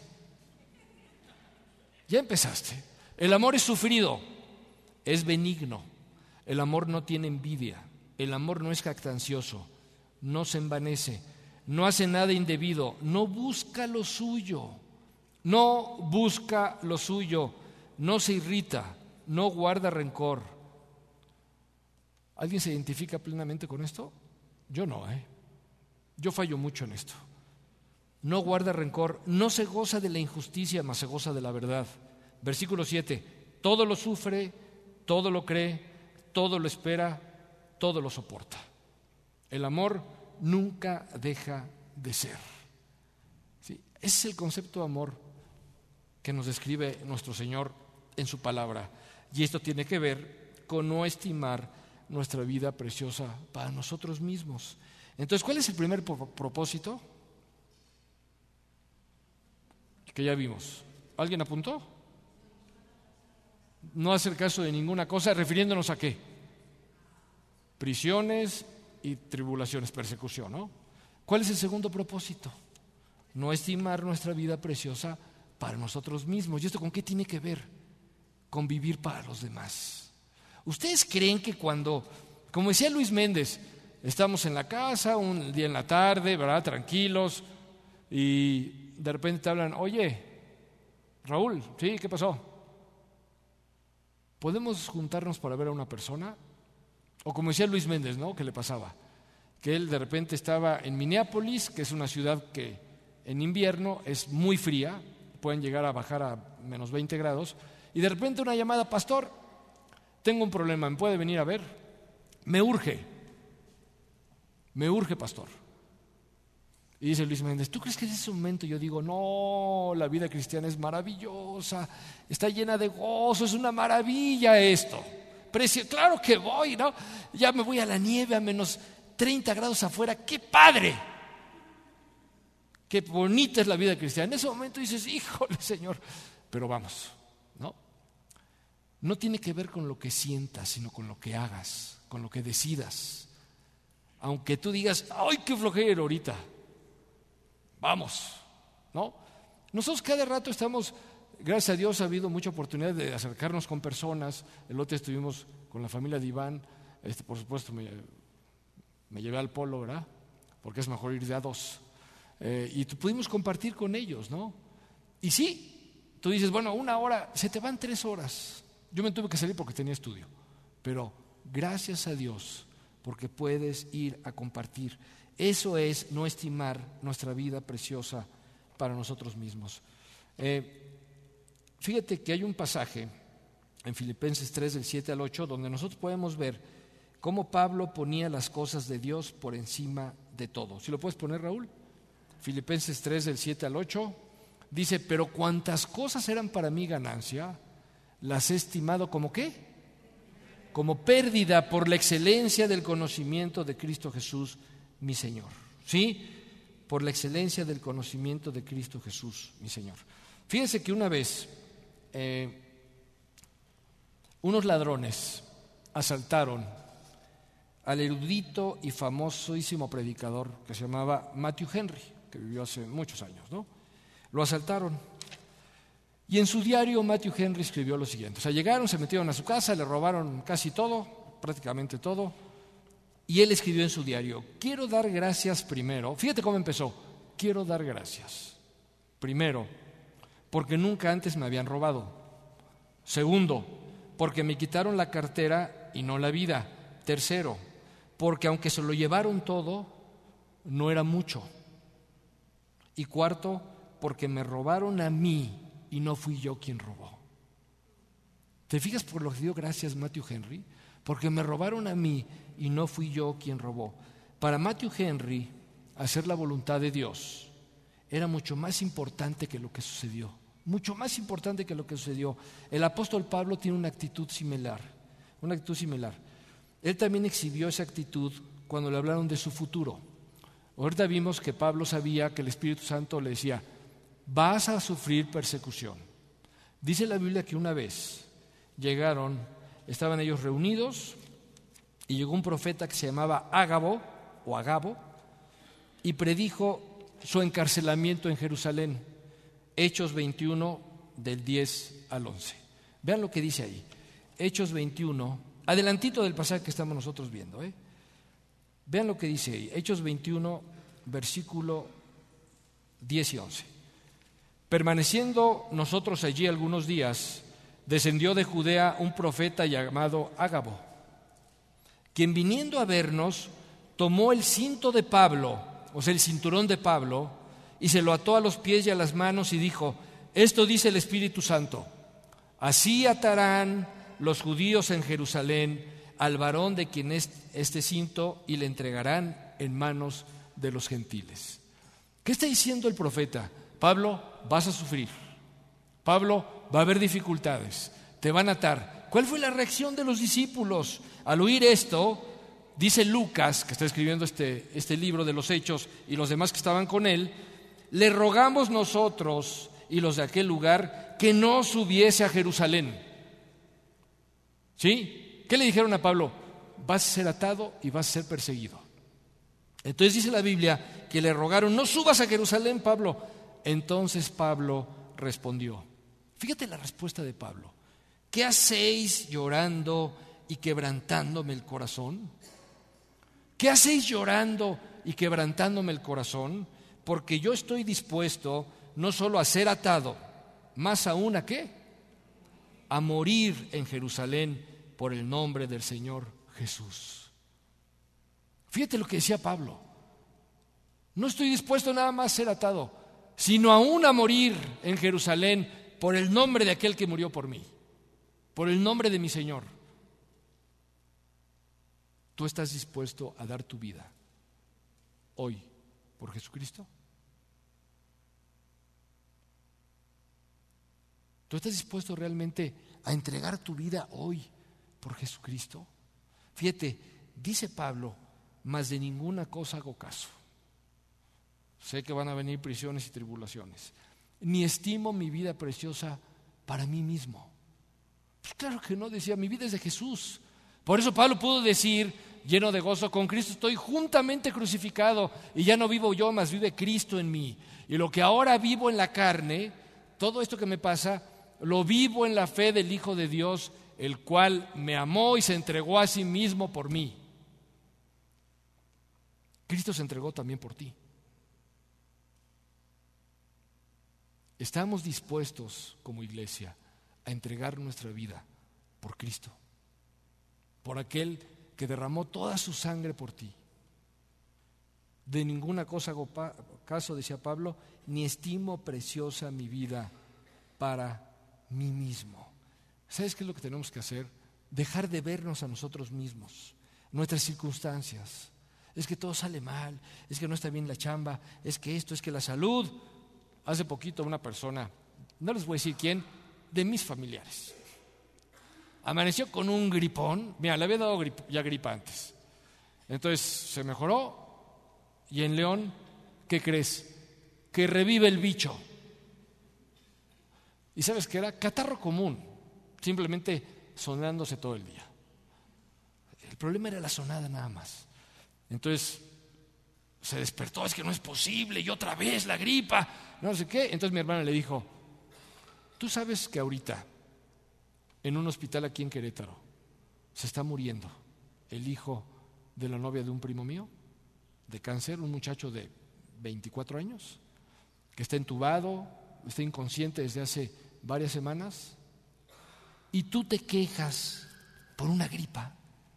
Ya empezaste. El amor es sufrido, es benigno. El amor no tiene envidia. El amor no es jactancioso, no se envanece, no hace nada indebido, no busca lo suyo, no busca lo suyo, no se irrita, no guarda rencor. ¿Alguien se identifica plenamente con esto? Yo no, ¿eh? Yo fallo mucho en esto. No guarda rencor, no se goza de la injusticia, mas se goza de la verdad. Versículo siete, todo lo sufre, todo lo cree, todo lo espera, todo lo soporta. El amor nunca deja de ser. ¿Sí? Ese es el concepto de amor que nos describe nuestro Señor en su palabra. Y esto tiene que ver con no estimar nuestra vida preciosa para nosotros mismos. Entonces, ¿cuál es el primer propósito? Que ya vimos. ¿Alguien apuntó? No hacer caso de ninguna cosa, refiriéndonos a qué. Prisiones y tribulaciones, persecución, ¿no? ¿Cuál es el segundo propósito? no estimar nuestra vida preciosa para nosotros mismos. ¿Y esto con qué tiene que ver? Con vivir para los demás. ¿Ustedes creen que cuando, como decía Luis Méndez, estamos en la casa un día en la tarde, ¿verdad? Tranquilos, y de repente te hablan, oye, Raúl, ¿sí? ¿Qué pasó? ¿Podemos juntarnos para ver a una persona? O como decía Luis Méndez, ¿no? ¿Qué le pasaba? Que él de repente estaba en Minneapolis, que es una ciudad que en invierno es muy fría, pueden llegar a bajar a menos veinte grados, y de repente una llamada, pastor, tengo un problema, ¿me puede venir a ver? Me urge, me urge, pastor. Y dice Luis Méndez, ¿tú crees que en ese momento yo digo, no, la vida cristiana es maravillosa, está llena de gozo, es una maravilla esto? Precio, claro que voy, ¿no? Ya me voy a la nieve a menos treinta grados afuera, ¡qué padre! Qué bonita es la vida cristiana. En ese momento dices, híjole, Señor, pero vamos, ¿no? No tiene que ver con lo que sientas, sino con lo que hagas, con lo que decidas. Aunque tú digas, ¡ay, qué flojera ahorita! Vamos, ¿no? Nosotros cada rato estamos, gracias a Dios ha habido mucha oportunidad de acercarnos con personas. El otro día estuvimos con la familia de Iván, este, por supuesto me, me llevé al Polo, ¿verdad? Porque es mejor ir de a dos. Eh, y pudimos compartir con ellos, ¿no? Y sí, tú dices, bueno, una hora, se te van tres horas. Yo me tuve que salir porque tenía estudio, pero gracias a Dios, porque puedes ir a compartir. Eso es no estimar nuestra vida preciosa para nosotros mismos. Eh, fíjate que hay un pasaje en Filipenses tres, del siete al ocho, donde nosotros podemos ver cómo Pablo ponía las cosas de Dios por encima de todo. ¿Sí lo puedes poner, Raúl? Filipenses tres, del siete al ocho, dice, pero cuantas cosas eran para mí ganancia, las he estimado como ¿qué? Como pérdida por la excelencia del conocimiento de Cristo Jesús, mi Señor. ¿Sí? Por la excelencia del conocimiento de Cristo Jesús, mi Señor. Fíjense que una vez eh, unos ladrones asaltaron al erudito y famosísimo predicador que se llamaba Matthew Henry, que vivió hace muchos años, ¿no? Lo asaltaron. Y en su diario Matthew Henry escribió lo siguiente. O sea, llegaron, se metieron a su casa, le robaron casi todo, prácticamente todo. Y él escribió en su diario, quiero dar gracias primero. Fíjate cómo empezó. Quiero dar gracias. Primero, porque nunca antes me habían robado. Segundo, porque me quitaron la cartera y no la vida. Tercero, porque aunque se lo llevaron todo, no era mucho. Y cuarto, porque me robaron a mí y no fui yo quien robó. ¿Te fijas por lo que dio gracias Matthew Henry? Porque me robaron a mí y no fui yo quien robó. Para Matthew Henry, hacer la voluntad de Dios era mucho más importante que lo que sucedió. Mucho más importante que lo que sucedió. El apóstol Pablo tiene una actitud similar. Una actitud similar. Él también exhibió esa actitud cuando le hablaron de su futuro. Ahorita vimos que Pablo sabía que el Espíritu Santo le decía, vas a sufrir persecución. Dice la Biblia que una vez llegaron, estaban ellos reunidos y llegó un profeta que se llamaba Ágabo o Agabo y predijo su encarcelamiento en Jerusalén. Hechos veintiuno del diez al once. Vean lo que dice ahí. Hechos veintiuno, adelantito del pasaje que estamos nosotros viendo, ¿eh? Vean lo que dice ahí. Hechos veintiuno, versículo diez y once. Permaneciendo nosotros allí algunos días, descendió de Judea un profeta llamado Ágabo, quien viniendo a vernos, tomó el cinto de Pablo, o sea, el cinturón de Pablo, y se lo ató a los pies y a las manos y dijo, esto dice el Espíritu Santo, así atarán los judíos en Jerusalén al varón de quien es este cinto y le entregarán en manos de los gentiles. ¿Qué está diciendo el profeta? Pablo, vas a sufrir. Pablo, va a haber dificultades. Te van a atar. ¿Cuál fue la reacción de los discípulos? Al oír esto, dice Lucas, que está escribiendo este, este libro de los Hechos, y los demás que estaban con él, le rogamos nosotros y los de aquel lugar que no subiese a Jerusalén. ¿Sí? ¿Qué le dijeron a Pablo? Vas a ser atado y vas a ser perseguido. Entonces dice la Biblia que le rogaron: no subas a Jerusalén, Pablo. Entonces Pablo respondió. Fíjate la respuesta de Pablo: ¿qué hacéis llorando y quebrantándome el corazón? ¿Qué hacéis llorando y quebrantándome el corazón? Porque yo estoy dispuesto no solo a ser atado, más aún a ¿qué? A morir en Jerusalén por el nombre del Señor Jesús. Fíjate lo que decía Pablo: no estoy dispuesto nada más a ser atado, sino aún a morir en Jerusalén por el nombre de aquel que murió por mí, por el nombre de mi Señor. ¿Tú estás dispuesto a dar tu vida hoy por Jesucristo? ¿Tú estás dispuesto realmente a entregar tu vida hoy por Jesucristo? Fíjate, dice Pablo: mas de ninguna cosa hago caso. Sé que van a venir prisiones y tribulaciones. Ni estimo mi vida preciosa para mí mismo. Pues claro que no, decía: mi vida es de Jesús. Por eso Pablo pudo decir, lleno de gozo: con Cristo estoy juntamente crucificado, y ya no vivo yo, mas vive Cristo en mí. Y lo que ahora vivo en la carne, todo esto que me pasa, lo vivo en la fe del Hijo de Dios, el cual me amó y se entregó a sí mismo por mí. Cristo se entregó también por ti. ¿Estamos dispuestos como iglesia a entregar nuestra vida por Cristo? Por aquel que derramó toda su sangre por ti. De ninguna cosa hago pa- caso, decía Pablo, ni estimo preciosa mi vida para mí mismo. ¿Sabes qué es lo que tenemos que hacer? Dejar de vernos a nosotros mismos, nuestras circunstancias. Es que todo sale mal, es que no está bien la chamba, es que esto, es que la salud. Hace poquito una persona, no les voy a decir quién, de mis familiares, amaneció con un gripón. Mira, le había dado grip, ya gripa antes. Entonces se mejoró, y en León, ¿qué crees? Que revive el bicho. ¿Y sabes qué era? Catarro común, simplemente sonándose todo el día. El problema era la sonada nada más. Entonces se despertó: es que no es posible, y otra vez la gripa, no sé qué. Entonces mi hermana le dijo: tú sabes que ahorita en un hospital aquí en Querétaro se está muriendo el hijo de la novia de un primo mío de cáncer, un muchacho de veinticuatro años que está entubado, está inconsciente desde hace varias semanas, y tú te quejas por una gripa.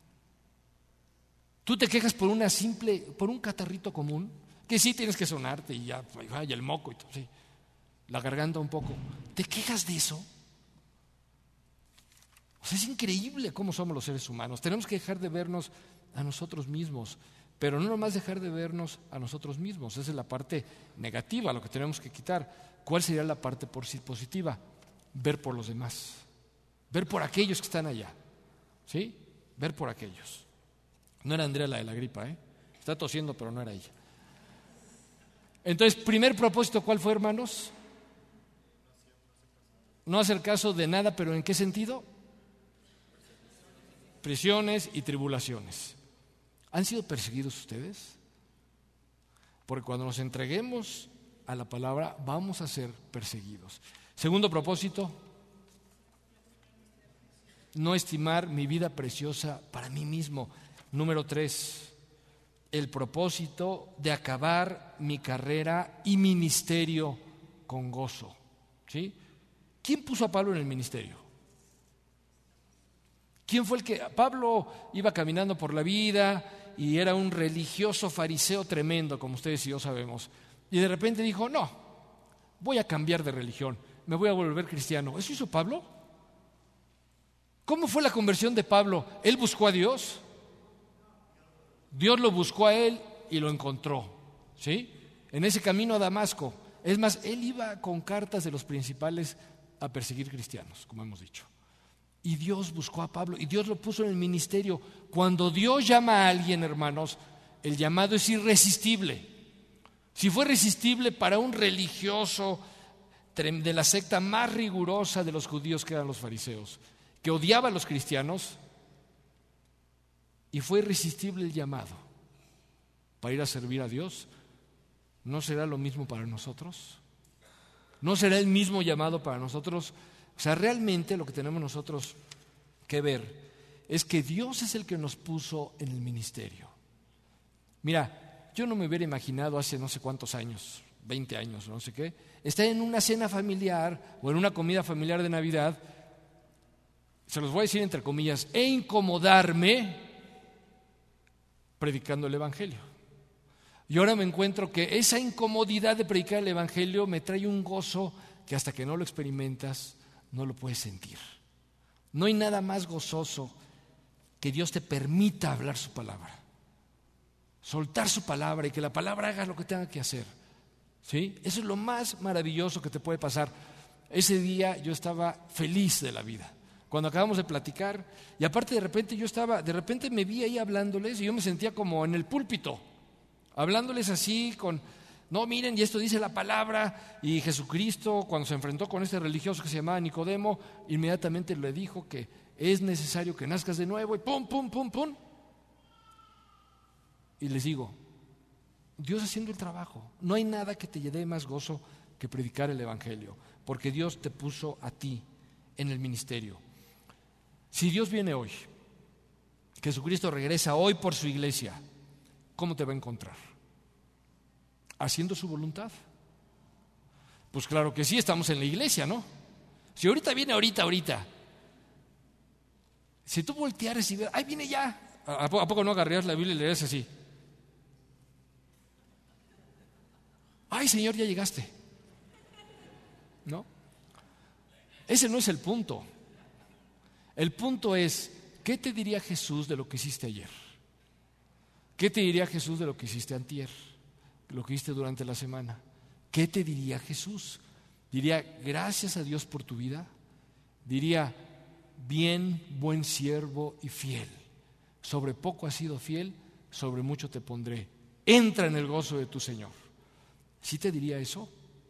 Tú te quejas por una simple, por un catarrito común, que sí tienes que sonarte y ya, y el moco y todo, sí, la garganta un poco. ¿Te quejas de eso? O sea, es increíble cómo somos los seres humanos. Tenemos que dejar de vernos a nosotros mismos, pero no nomás dejar de vernos a nosotros mismos. Esa es la parte negativa, lo que tenemos que quitar. ¿Cuál sería la parte positiva? Ver por los demás, ver por aquellos que están allá, ¿sí? Ver por aquellos. No era Andrea la de la gripa, ¿eh? Está tosiendo, pero no era ella. Entonces, primer propósito, ¿cuál fue, hermanos? No hacer caso de nada, pero ¿en qué sentido? Prisiones y tribulaciones. ¿Han sido perseguidos ustedes? Porque cuando nos entreguemos a la palabra, vamos a ser perseguidos. Segundo propósito, no estimar mi vida preciosa para mí mismo. Número tres, el propósito de acabar mi carrera y ministerio con gozo. ¿Sí? ¿Quién puso a Pablo en el ministerio? ¿Quién fue el que? Pablo iba caminando por la vida y era un religioso fariseo tremendo, como ustedes y yo sabemos. Y de repente dijo: no, voy a cambiar de religión, me voy a volver cristiano. ¿Eso hizo Pablo? ¿Cómo fue la conversión de Pablo? ¿Él buscó a Dios? Dios lo buscó a él y lo encontró, ¿sí? En ese camino a Damasco. Es más, él iba con cartas de los principales a perseguir cristianos, como hemos dicho. Y Dios buscó a Pablo y Dios lo puso en el ministerio. Cuando Dios llama a alguien, hermanos, el llamado es irresistible. Si fue resistible para un religioso de la secta más rigurosa de los judíos, que eran los fariseos, que odiaba a los cristianos, y fue irresistible el llamado para ir a servir a Dios, ¿no será lo mismo para nosotros? ¿No será el mismo llamado para nosotros? O sea, realmente lo que tenemos nosotros que ver es que Dios es el que nos puso en el ministerio. Mira, yo no me hubiera imaginado hace no sé cuántos años, veinte años, no sé qué, estar en una cena familiar o en una comida familiar de Navidad, se los voy a decir entre comillas, e incomodarme predicando el Evangelio. Y ahora me encuentro que esa incomodidad de predicar el Evangelio me trae un gozo que hasta que no lo experimentas no lo puedes sentir. No hay nada más gozoso que Dios te permita hablar su palabra, soltar su palabra y que la palabra haga lo que tenga que hacer. ¿Sí? Eso es lo más maravilloso que te puede pasar. Ese día yo estaba feliz de la vida cuando acabamos de platicar, y aparte de repente yo estaba, de repente me vi ahí hablándoles y yo me sentía como en el púlpito, hablándoles así con, no, miren, y esto dice la palabra, y Jesucristo cuando se enfrentó con este religioso que se llamaba Nicodemo, inmediatamente le dijo que es necesario que nazcas de nuevo, y pum, pum, pum, pum. Y les digo, Dios haciendo el trabajo. No hay nada que te dé más gozo que predicar el Evangelio, porque Dios te puso a ti en el ministerio. Si Dios viene hoy, Jesucristo regresa hoy por su iglesia, ¿cómo te va a encontrar? ¿Haciendo su voluntad? Pues claro que sí, estamos en la iglesia, ¿no? Si ahorita viene, ahorita, ahorita. Si tú voltearas y ver, ¡ay, viene ya! ¿A poco no agarrarías la Biblia y leerías así? ¡Ay, Señor, ya llegaste! ¿No? Ese no es el punto. El punto es, ¿qué te diría Jesús de lo que hiciste ayer? ¿Qué te diría Jesús de lo que hiciste antier? Lo que hiciste durante la semana. ¿Qué te diría Jesús? Diría, gracias a Dios por tu vida. Diría, bien, buen siervo y fiel. Sobre poco has sido fiel, sobre mucho te pondré. Entra en el gozo de tu Señor. ¿Sí te diría eso?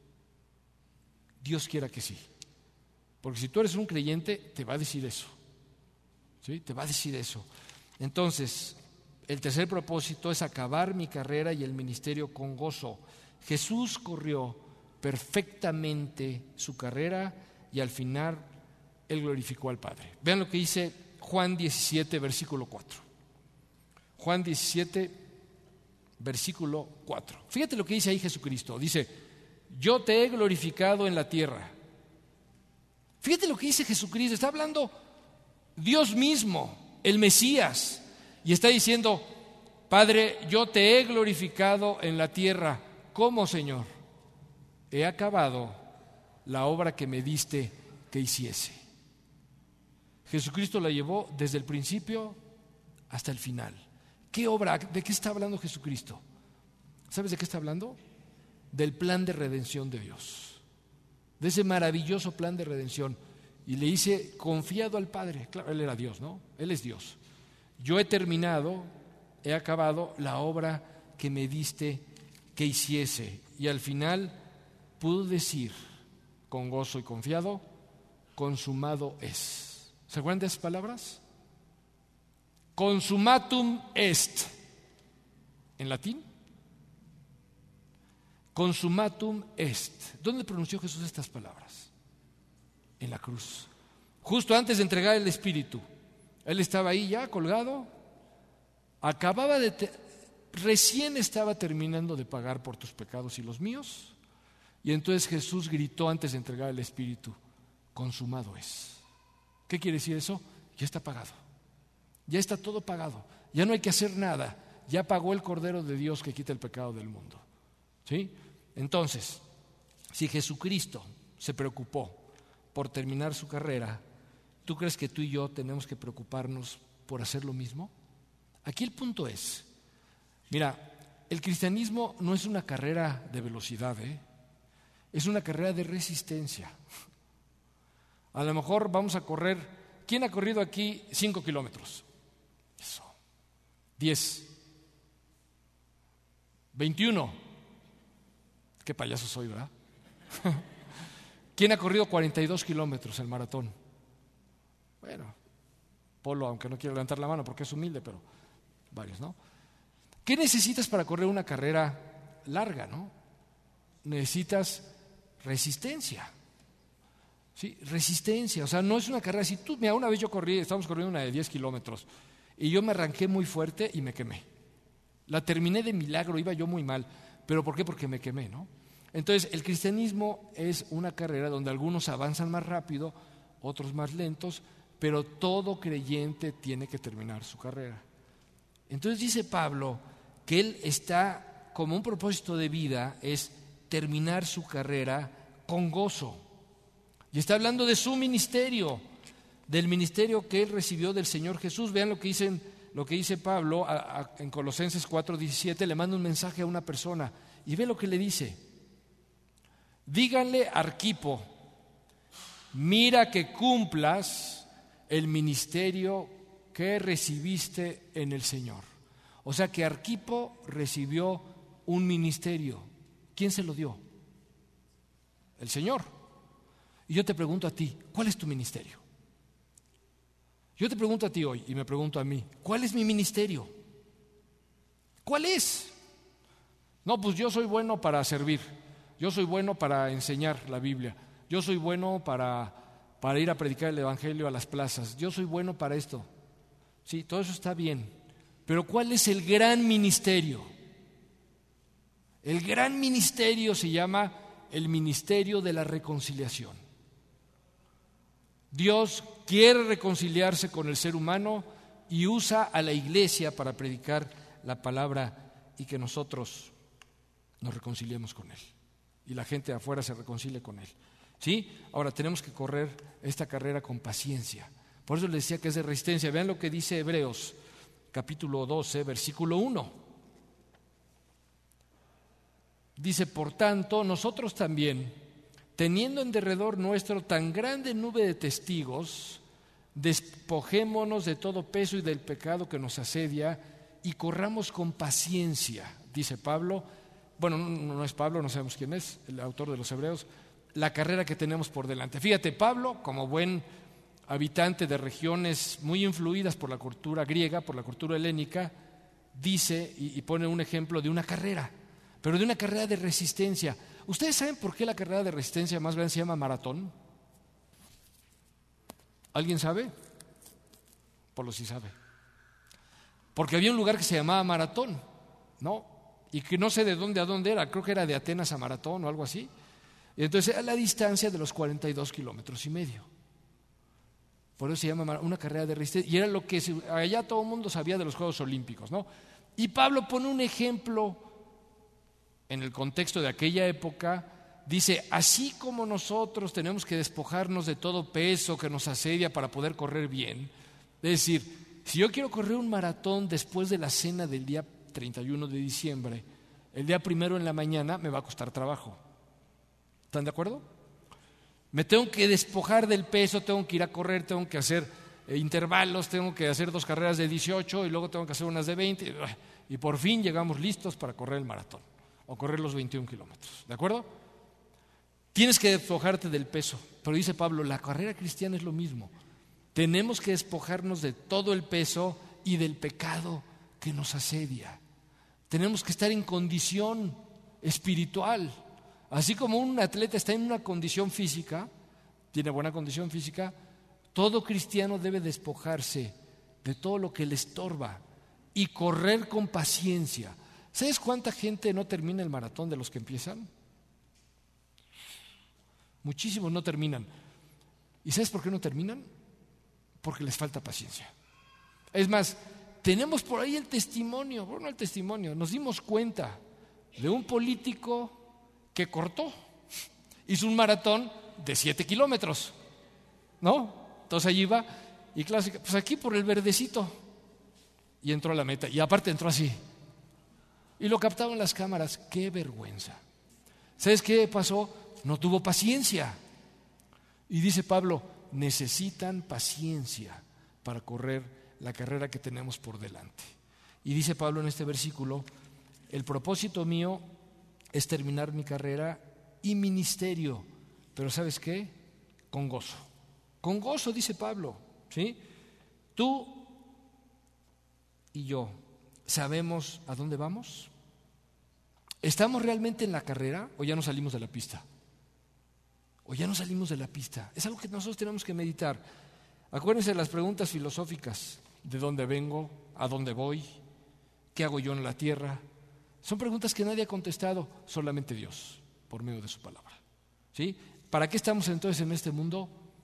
Dios quiera que sí. Porque si tú eres un creyente, te va a decir eso. ¿Sí? Te va a decir eso. Entonces, el tercer propósito es acabar mi carrera y el ministerio con gozo. Jesús corrió perfectamente su carrera y al final Él glorificó al Padre. Vean lo que dice Juan diecisiete, versículo cuatro. Juan diecisiete, versículo cuatro. Fíjate lo que dice ahí Jesucristo. Dice, yo te he glorificado en la tierra. Fíjate lo que dice Jesucristo. Está hablando Dios mismo, el Mesías, y está diciendo, Padre, yo te he glorificado en la tierra. ¿Cómo, Señor? He acabado la obra que me diste que hiciese. Jesucristo la llevó desde el principio hasta el final. ¿Qué obra? ¿De qué está hablando Jesucristo? ¿Sabes de qué está hablando? Del plan de redención de Dios, de ese maravilloso plan de redención. Y le dice, confiado al Padre. Claro, Él era Dios, ¿no? Él es Dios. Yo he terminado, he acabado la obra que me diste que hiciese. Y al final pudo decir, con gozo y confiado, consumado es. ¿Se acuerdan de esas palabras? Consumatum est. En latín. Consumatum est. ¿Dónde pronunció Jesús estas palabras? En la cruz. Justo antes de entregar el Espíritu. Él estaba ahí ya colgado. Acababa de... Te- recién estaba terminando de pagar por tus pecados y los míos. Y entonces Jesús gritó antes de entregar el Espíritu, consumado es. ¿Qué quiere decir eso? Ya está pagado. Ya está todo pagado. Ya no hay que hacer nada. Ya pagó el Cordero de Dios que quita el pecado del mundo. ¿Sí? Entonces, si Jesucristo se preocupó por terminar su carrera, ¿tú crees que tú y yo tenemos que preocuparnos por hacer lo mismo? Aquí el punto es, mira, el cristianismo no es una carrera de velocidad, ¿eh? Es una carrera de resistencia. A lo mejor vamos a correr, ¿quién ha corrido aquí cinco kilómetros? Eso, diez, veintiuno. Qué payaso soy, ¿verdad? ¿Quién ha corrido cuarenta y dos kilómetros el maratón? Bueno, Polo, aunque no quiera levantar la mano porque es humilde, pero varios, ¿no? ¿Qué necesitas para correr una carrera larga, no? Necesitas resistencia. Sí, resistencia. O sea, no es una carrera así. Tú, mira, una vez yo corrí, estábamos corriendo una de diez kilómetros y yo me arranqué muy fuerte y me quemé. La terminé de milagro, iba yo muy mal. ¿Pero por qué? Porque me quemé, ¿no? Entonces, el cristianismo es una carrera donde algunos avanzan más rápido, otros más lentos, pero todo creyente tiene que terminar su carrera. Entonces dice Pablo que él está, como un propósito de vida, es terminar su carrera con gozo. Y está hablando de su ministerio, del ministerio que él recibió del Señor Jesús. Vean lo que dicen, lo que dice Pablo a, a, en Colosenses cuatro diecisiete, le manda un mensaje a una persona y ve lo que le dice. Díganle a Arquipo, mira que cumplas el ministerio que recibiste en el Señor. O sea que Arquipo recibió un ministerio. ¿Quién se lo dio? El Señor. Y yo te pregunto a ti, ¿cuál es tu ministerio? Yo te pregunto a ti hoy y me pregunto a mí, ¿cuál es mi ministerio? ¿Cuál es? No, pues yo soy bueno para servir, yo soy bueno para enseñar la Biblia, yo soy bueno para, para ir a predicar el Evangelio a las plazas, yo soy bueno para esto. Sí, todo eso está bien, pero ¿cuál es el gran ministerio? El gran ministerio se llama el ministerio de la reconciliación. Dios quiere reconciliarse con el ser humano y usa a la iglesia para predicar la palabra y que nosotros nos reconciliemos con Él y la gente de afuera se reconcilie con Él. ¿Sí? Ahora tenemos que correr esta carrera con paciencia. Por eso les decía que es de resistencia. Vean lo que dice Hebreos capítulo doce, versículo uno. Dice, por tanto, nosotros también, teniendo en derredor nuestro tan grande nube de testigos, despojémonos de todo peso y del pecado que nos asedia y corramos con paciencia, dice Pablo. Bueno, no, no es Pablo, no sabemos quién es, el autor de los Hebreos, la carrera que tenemos por delante. Fíjate, Pablo, como buen habitante de regiones muy influidas por la cultura griega, por la cultura helénica, dice y, y pone un ejemplo de una carrera, pero de una carrera de resistencia. ¿Ustedes saben por qué la carrera de resistencia más grande se llama maratón? ¿Alguien sabe? Polo sí sabe. Porque había un lugar que se llamaba Maratón, ¿no? Y que no sé de dónde a dónde era, creo que era de Atenas a Maratón o algo así. Y entonces era la distancia de los cuarenta y dos kilómetros y medio. Por eso se llama una carrera de resistencia. Y era lo que se, allá todo el mundo sabía de los Juegos Olímpicos, ¿no? Y Pablo pone un ejemplo en el contexto de aquella época. Dice, así como nosotros tenemos que despojarnos de todo peso que nos asedia para poder correr bien. Es decir, si yo quiero correr un maratón después de la cena del día treinta y uno de diciembre, el día primero en la mañana me va a costar trabajo. ¿Están de acuerdo? Me tengo que despojar del peso, tengo que ir a correr, tengo que hacer eh, intervalos, tengo que hacer dos carreras de dieciocho y luego tengo que hacer unas de veinte y por fin llegamos listos para correr el maratón o correr los veintiún kilómetros. ¿De acuerdo? Tienes que despojarte del peso, pero dice Pablo, la carrera cristiana es lo mismo. Tenemos que despojarnos de todo el peso y del pecado que nos asedia. Tenemos que estar en condición espiritual. Así como un atleta está en una condición física, tiene buena condición física, todo cristiano debe despojarse de todo lo que le estorba y correr con paciencia. ¿Sabes cuánta gente no termina el maratón de los que empiezan? Muchísimos no terminan. ¿Y sabes por qué no terminan? Porque les falta paciencia. Es más, tenemos por ahí el testimonio, bueno, el testimonio, nos dimos cuenta de un político que cortó, hizo un maratón de siete kilómetros, ¿no? Entonces allí iba y clásica, pues aquí por el verdecito, y entró a la meta, y aparte entró así, y lo captaban las cámaras. ¡Qué vergüenza! ¿Sabes qué pasó? No tuvo paciencia. Y dice Pablo, necesitan paciencia para correr la carrera que tenemos por delante. Y dice Pablo en este versículo, el propósito mío es terminar mi carrera y ministerio, pero ¿sabes qué? Con gozo. Con gozo, dice Pablo, ¿sí? Tú y yo ¿sabemos a dónde vamos? ¿Estamos realmente en la carrera o ya no salimos de la pista? O ya no salimos de la pista. Es algo que nosotros tenemos que meditar. Acuérdense de las preguntas filosóficas. ¿De dónde vengo? ¿A dónde voy? ¿Qué hago yo en la tierra? Son preguntas que nadie ha contestado, solamente Dios, por medio de su palabra. ¿Sí? ¿Para qué estamos entonces en este mundo?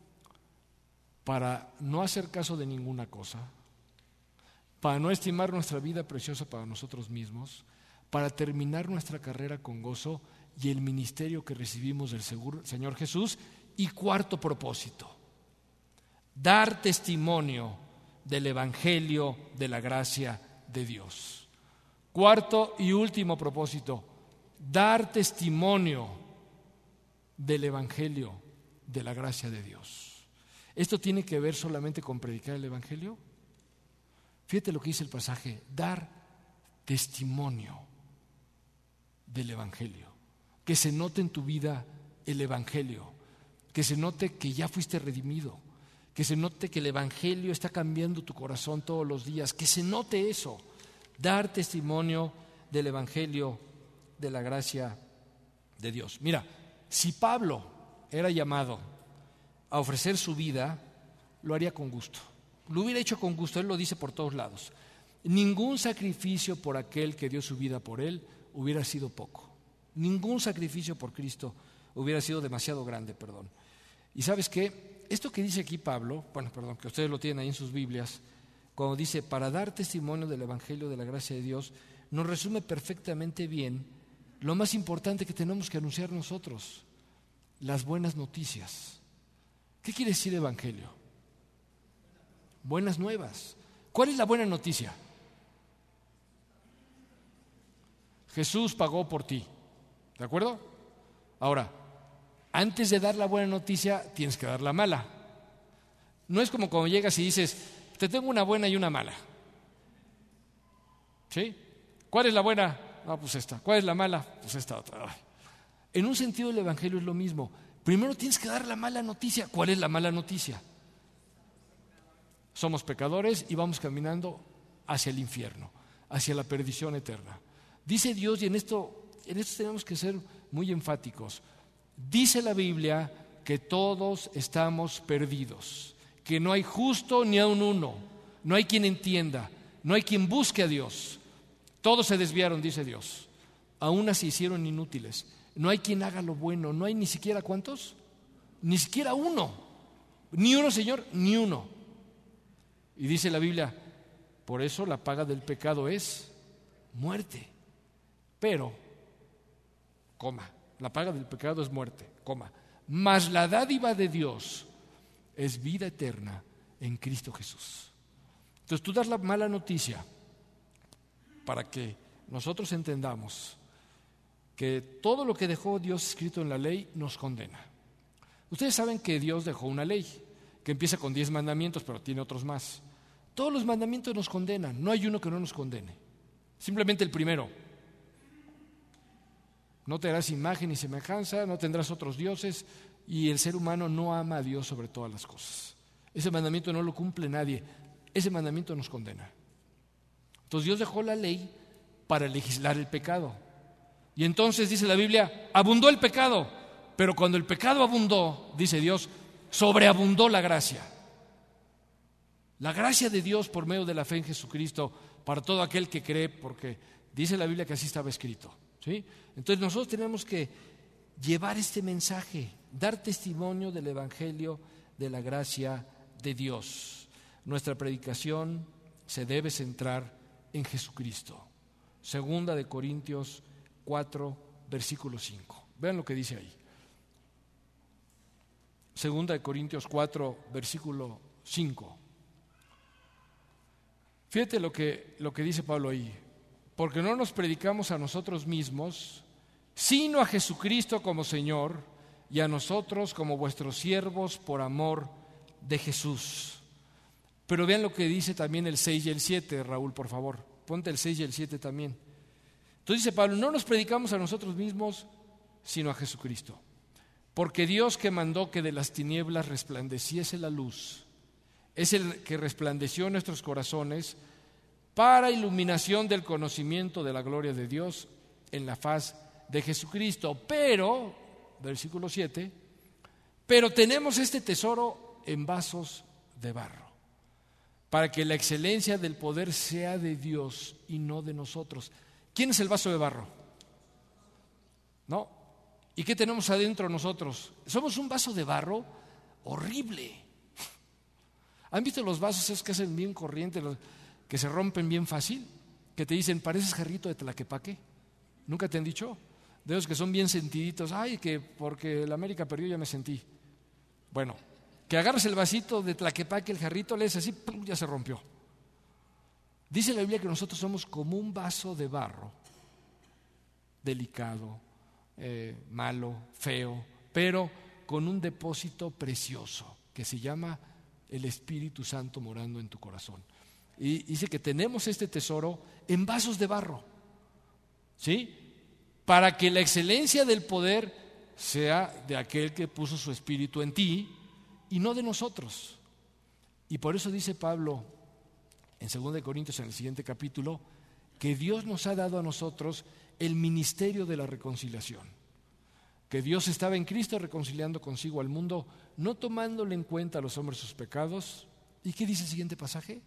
Para no hacer caso de ninguna cosa, para no estimar nuestra vida preciosa para nosotros mismos, para terminar nuestra carrera con gozo y el ministerio que recibimos del Señor Jesús. Y cuarto propósito, dar testimonio del Evangelio de la gracia de Dios. Cuarto y último propósito, dar testimonio del Evangelio de la gracia de Dios. ¿Esto tiene que ver solamente con predicar el Evangelio? Fíjate lo que dice el pasaje, dar testimonio del Evangelio. Que se note en tu vida el Evangelio, que se note que ya fuiste redimido, que se note que el Evangelio está cambiando tu corazón todos los días, que se note eso, dar testimonio del Evangelio de la gracia de Dios. Mira, si Pablo era llamado a ofrecer su vida, lo haría con gusto, lo hubiera hecho con gusto, él lo dice por todos lados. Ningún sacrificio por aquel que dio su vida por él hubiera sido poco, ningún sacrificio por Cristo hubiera sido demasiado grande, perdón. Y ¿sabes qué? Esto que dice aquí Pablo, bueno, perdón, que ustedes lo tienen ahí en sus Biblias, cuando dice para dar testimonio del Evangelio de la gracia de Dios, nos resume perfectamente bien lo más importante que tenemos que anunciar nosotros, las buenas noticias. ¿Qué quiere decir Evangelio? Buenas nuevas. ¿Cuál es la buena noticia? Jesús pagó por ti, ¿de acuerdo? Ahora, antes de dar la buena noticia, tienes que dar la mala. No es como cuando llegas y dices, te tengo una buena y una mala. ¿Sí? ¿Cuál es la buena? No, pues esta. ¿Cuál es la mala? Pues esta otra. En un sentido el Evangelio es lo mismo. Primero tienes que dar la mala noticia. ¿Cuál es la mala noticia? Somos pecadores y vamos caminando hacia el infierno, hacia la perdición eterna. Dice Dios, y en esto, en esto tenemos que ser muy enfáticos, dice la Biblia que todos estamos perdidos, que no hay justo ni aun uno, no hay quien entienda, no hay quien busque a Dios. Todos se desviaron, dice Dios, aún se hicieron inútiles. No hay quien haga lo bueno, no hay ni siquiera ¿cuántos? Ni siquiera uno, ni uno, Señor, ni uno. Y dice la Biblia, por eso la paga del pecado es muerte. Pero, coma, la paga del pecado es muerte, coma, mas la dádiva de Dios es vida eterna en Cristo Jesús. Entonces tú das la mala noticia para que nosotros entendamos que todo lo que dejó Dios escrito en la ley nos condena. Ustedes saben que Dios dejó una ley que empieza con diez mandamientos, pero tiene otros más. Todos los mandamientos nos condenan, no hay uno que no nos condene. Simplemente el primero: no te harás imagen ni semejanza, no tendrás otros dioses, y el ser humano no ama a Dios sobre todas las cosas. Ese mandamiento no lo cumple nadie, ese mandamiento nos condena. Entonces Dios dejó la ley para legislar el pecado. Y entonces dice la Biblia, abundó el pecado, pero cuando el pecado abundó, dice Dios, sobreabundó la gracia. La gracia de Dios por medio de la fe en Jesucristo para todo aquel que cree, porque dice la Biblia que así estaba escrito. ¿Sí? Entonces nosotros tenemos que llevar este mensaje, dar testimonio del Evangelio de la gracia de Dios. Nuestra predicación se debe centrar en Jesucristo. Segunda de Corintios cuatro, versículo cinco. Vean lo que dice ahí. Segunda de Corintios cuatro, versículo cinco. Fíjate lo que, lo que dice Pablo ahí. Porque no nos predicamos a nosotros mismos, sino a Jesucristo como Señor, y a nosotros como vuestros siervos por amor de Jesús. Pero vean lo que dice también el seis y el siete, Raúl, por favor. Ponte el seis y el siete también. Entonces dice Pablo, no nos predicamos a nosotros mismos, sino a Jesucristo. Porque Dios, que mandó que de las tinieblas resplandeciese la luz, es el que resplandeció en nuestros corazones para iluminación del conocimiento de la gloria de Dios en la faz de Jesucristo. Pero, versículo siete, pero tenemos este tesoro en vasos de barro, para que la excelencia del poder sea de Dios y no de nosotros. ¿Quién es el vaso de barro? ¿No? ¿Y qué tenemos adentro nosotros? Somos un vaso de barro horrible. ¿Han visto los vasos esos que hacen bien corriente, los que se rompen bien fácil? Que te dicen, pareces jarrito de Tlaquepaque. ¿Nunca te han dicho? De esos que son bien sentiditos. Ay, que porque el América perdió ya me sentí. Bueno, que agarres el vasito de Tlaquepaque, el jarrito, lees así, ¡pum!, ya se rompió. Dice la Biblia que nosotros somos como un vaso de barro, delicado, eh, malo, feo, pero con un depósito precioso que se llama el Espíritu Santo morando en tu corazón. Y dice que tenemos este tesoro en vasos de barro, ¿sí? Para que la excelencia del poder sea de aquel que puso su Espíritu en ti y no de nosotros. Y por eso dice Pablo en segunda de Corintios, en el siguiente capítulo, que Dios nos ha dado a nosotros el ministerio de la reconciliación. Que Dios estaba en Cristo reconciliando consigo al mundo, no tomándole en cuenta a los hombres sus pecados. ¿Y qué dice el siguiente pasaje?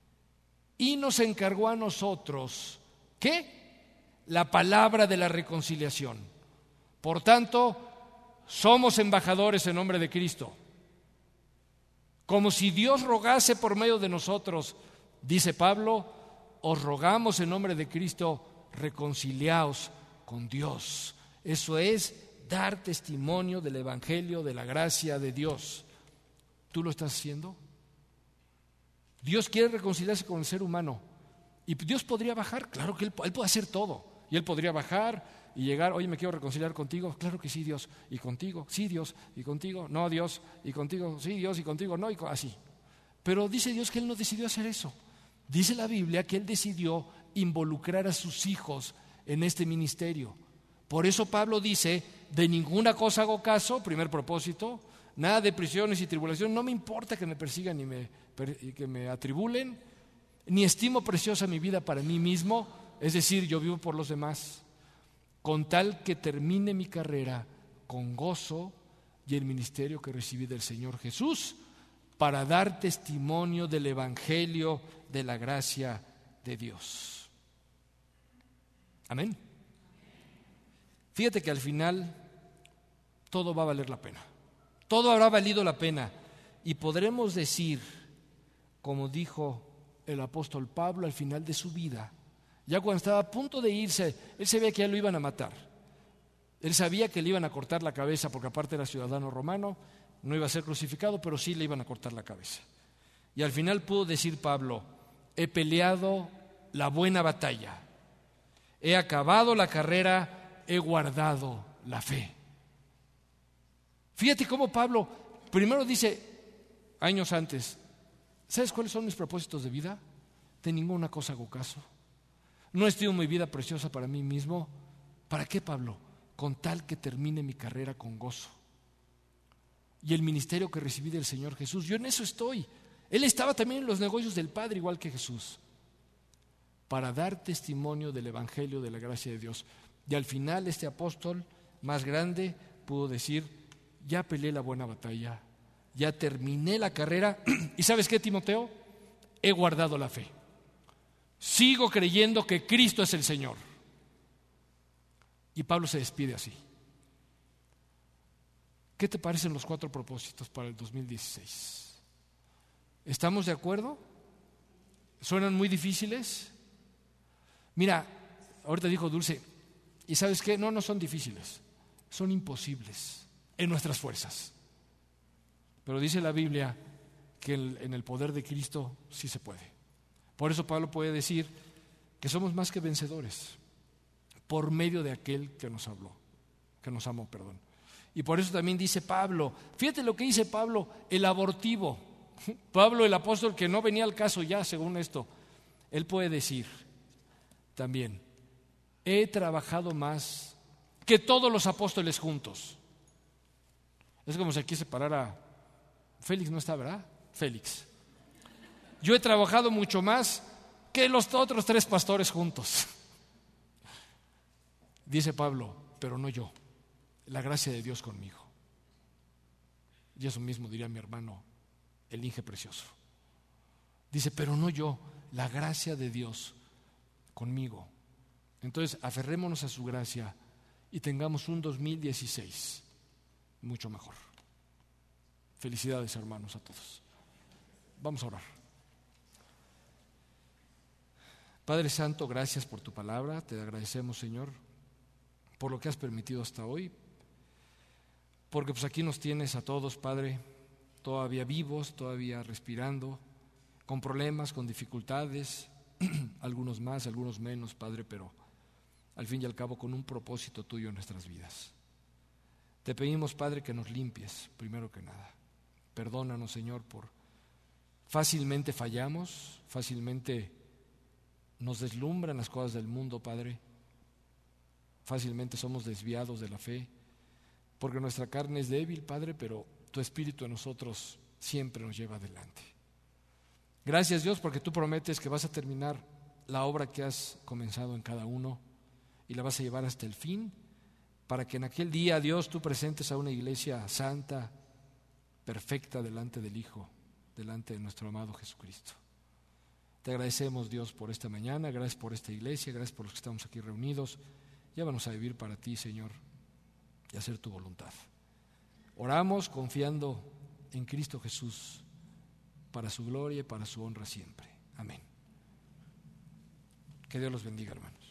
Y nos encargó a nosotros, ¿qué? La palabra de la reconciliación. Por tanto, somos embajadores en nombre de Cristo. Como si Dios rogase por medio de nosotros, dice Pablo, os rogamos en nombre de Cristo, reconciliaos con Dios. Eso es dar testimonio del Evangelio, de la gracia de Dios. ¿Tú lo estás haciendo? Dios quiere reconciliarse con el ser humano. ¿Y Dios podría bajar? Claro que Él, él puede hacer todo. Y Él podría bajar y llegar, oye, me quiero reconciliar contigo. Claro que sí, Dios. ¿Y contigo? Sí, Dios. ¿Y contigo? No, Dios. ¿Y contigo? Sí, Dios. ¿Y contigo? No, y con... así. Pero dice Dios que Él no decidió hacer eso. Dice la Biblia que Él decidió involucrar a sus hijos en este ministerio. Por eso Pablo dice, de ninguna cosa hago caso, primer propósito, nada de prisiones y tribulación, no me importa que me persigan y, me, y que me atribulen, ni estimo preciosa mi vida para mí mismo, es decir, yo vivo por los demás, con tal que termine mi carrera con gozo y el ministerio que recibí del Señor Jesús, para dar testimonio del Evangelio de la gracia de Dios. Amén. Fíjate que al final todo va a valer la pena. Todo habrá valido la pena. Y podremos decir, como dijo el apóstol Pablo al final de su vida, ya cuando estaba a punto de irse, él sabía que ya lo iban a matar. Él sabía que le iban a cortar la cabeza porque aparte era ciudadano romano, no iba a ser crucificado, pero sí le iban a cortar la cabeza. Y al final pudo decir Pablo, he peleado la buena batalla, he acabado la carrera, he guardado la fe. Fíjate cómo Pablo primero dice, años antes, ¿sabes cuáles son mis propósitos de vida? De ninguna cosa hago caso. No estimo mi vida preciosa para mí mismo. ¿Para qué, Pablo? Con tal que termine mi carrera con gozo. Y el ministerio que recibí del Señor Jesús, yo en eso estoy. Él estaba también en los negocios del Padre, igual que Jesús, para dar testimonio del Evangelio de la gracia de Dios. Y al final este apóstol más grande pudo decir, ya peleé la buena batalla, ya terminé la carrera, y ¿sabes qué, Timoteo? He guardado la fe. Sigo creyendo que Cristo es el Señor. Y Pablo se despide así. ¿Qué te parecen los cuatro propósitos para el dos mil dieciséis? ¿Estamos de acuerdo? ¿Suenan muy difíciles? Mira, ahorita dijo Dulce, ¿y sabes qué? No, no son difíciles, son imposibles en nuestras fuerzas. Pero dice la Biblia que en el poder de Cristo sí se puede. Por eso Pablo puede decir que somos más que vencedores por medio de aquel que nos habló, que nos amó, perdón. Y por eso también dice Pablo, fíjate lo que dice Pablo, el abortivo. Pablo, el apóstol que no venía al caso ya, según esto, él puede decir también, he trabajado más que todos los apóstoles juntos. Es como si aquí se parara, Félix no está, ¿verdad? Félix. Yo he trabajado mucho más que los otros tres pastores juntos. Dice Pablo, pero no yo, la gracia de Dios conmigo. Y eso mismo diría mi hermano, el Inge Precioso. Dice, pero no yo, la gracia de Dios conmigo. Entonces, aferrémonos a su gracia y tengamos un dos mil dieciséis mucho mejor. Felicidades, hermanos, a todos. Vamos a orar. Padre Santo, gracias por tu palabra. Te agradecemos, Señor, por lo que has permitido hasta hoy. Porque pues aquí nos tienes a todos, Padre, todavía vivos, todavía respirando, con problemas, con dificultades, algunos más, algunos menos, Padre, pero al fin y al cabo con un propósito tuyo en nuestras vidas. Te pedimos, Padre, que nos limpies, primero que nada. Perdónanos, Señor, por fácilmente fallamos, fácilmente nos deslumbran las cosas del mundo, Padre. Fácilmente somos desviados de la fe, porque nuestra carne es débil, Padre, pero tu Espíritu en nosotros siempre nos lleva adelante. Gracias, Dios, porque tú prometes que vas a terminar la obra que has comenzado en cada uno y la vas a llevar hasta el fin, para que en aquel día, Dios, tú presentes a una iglesia santa, perfecta delante del Hijo, delante de nuestro amado Jesucristo. Te agradecemos, Dios, por esta mañana, gracias por esta iglesia, gracias por los que estamos aquí reunidos. Llévanos a vivir para ti, Señor, y hacer tu voluntad. Oramos confiando en Cristo Jesús, para su gloria y para su honra siempre. Amén. Que Dios los bendiga, hermanos.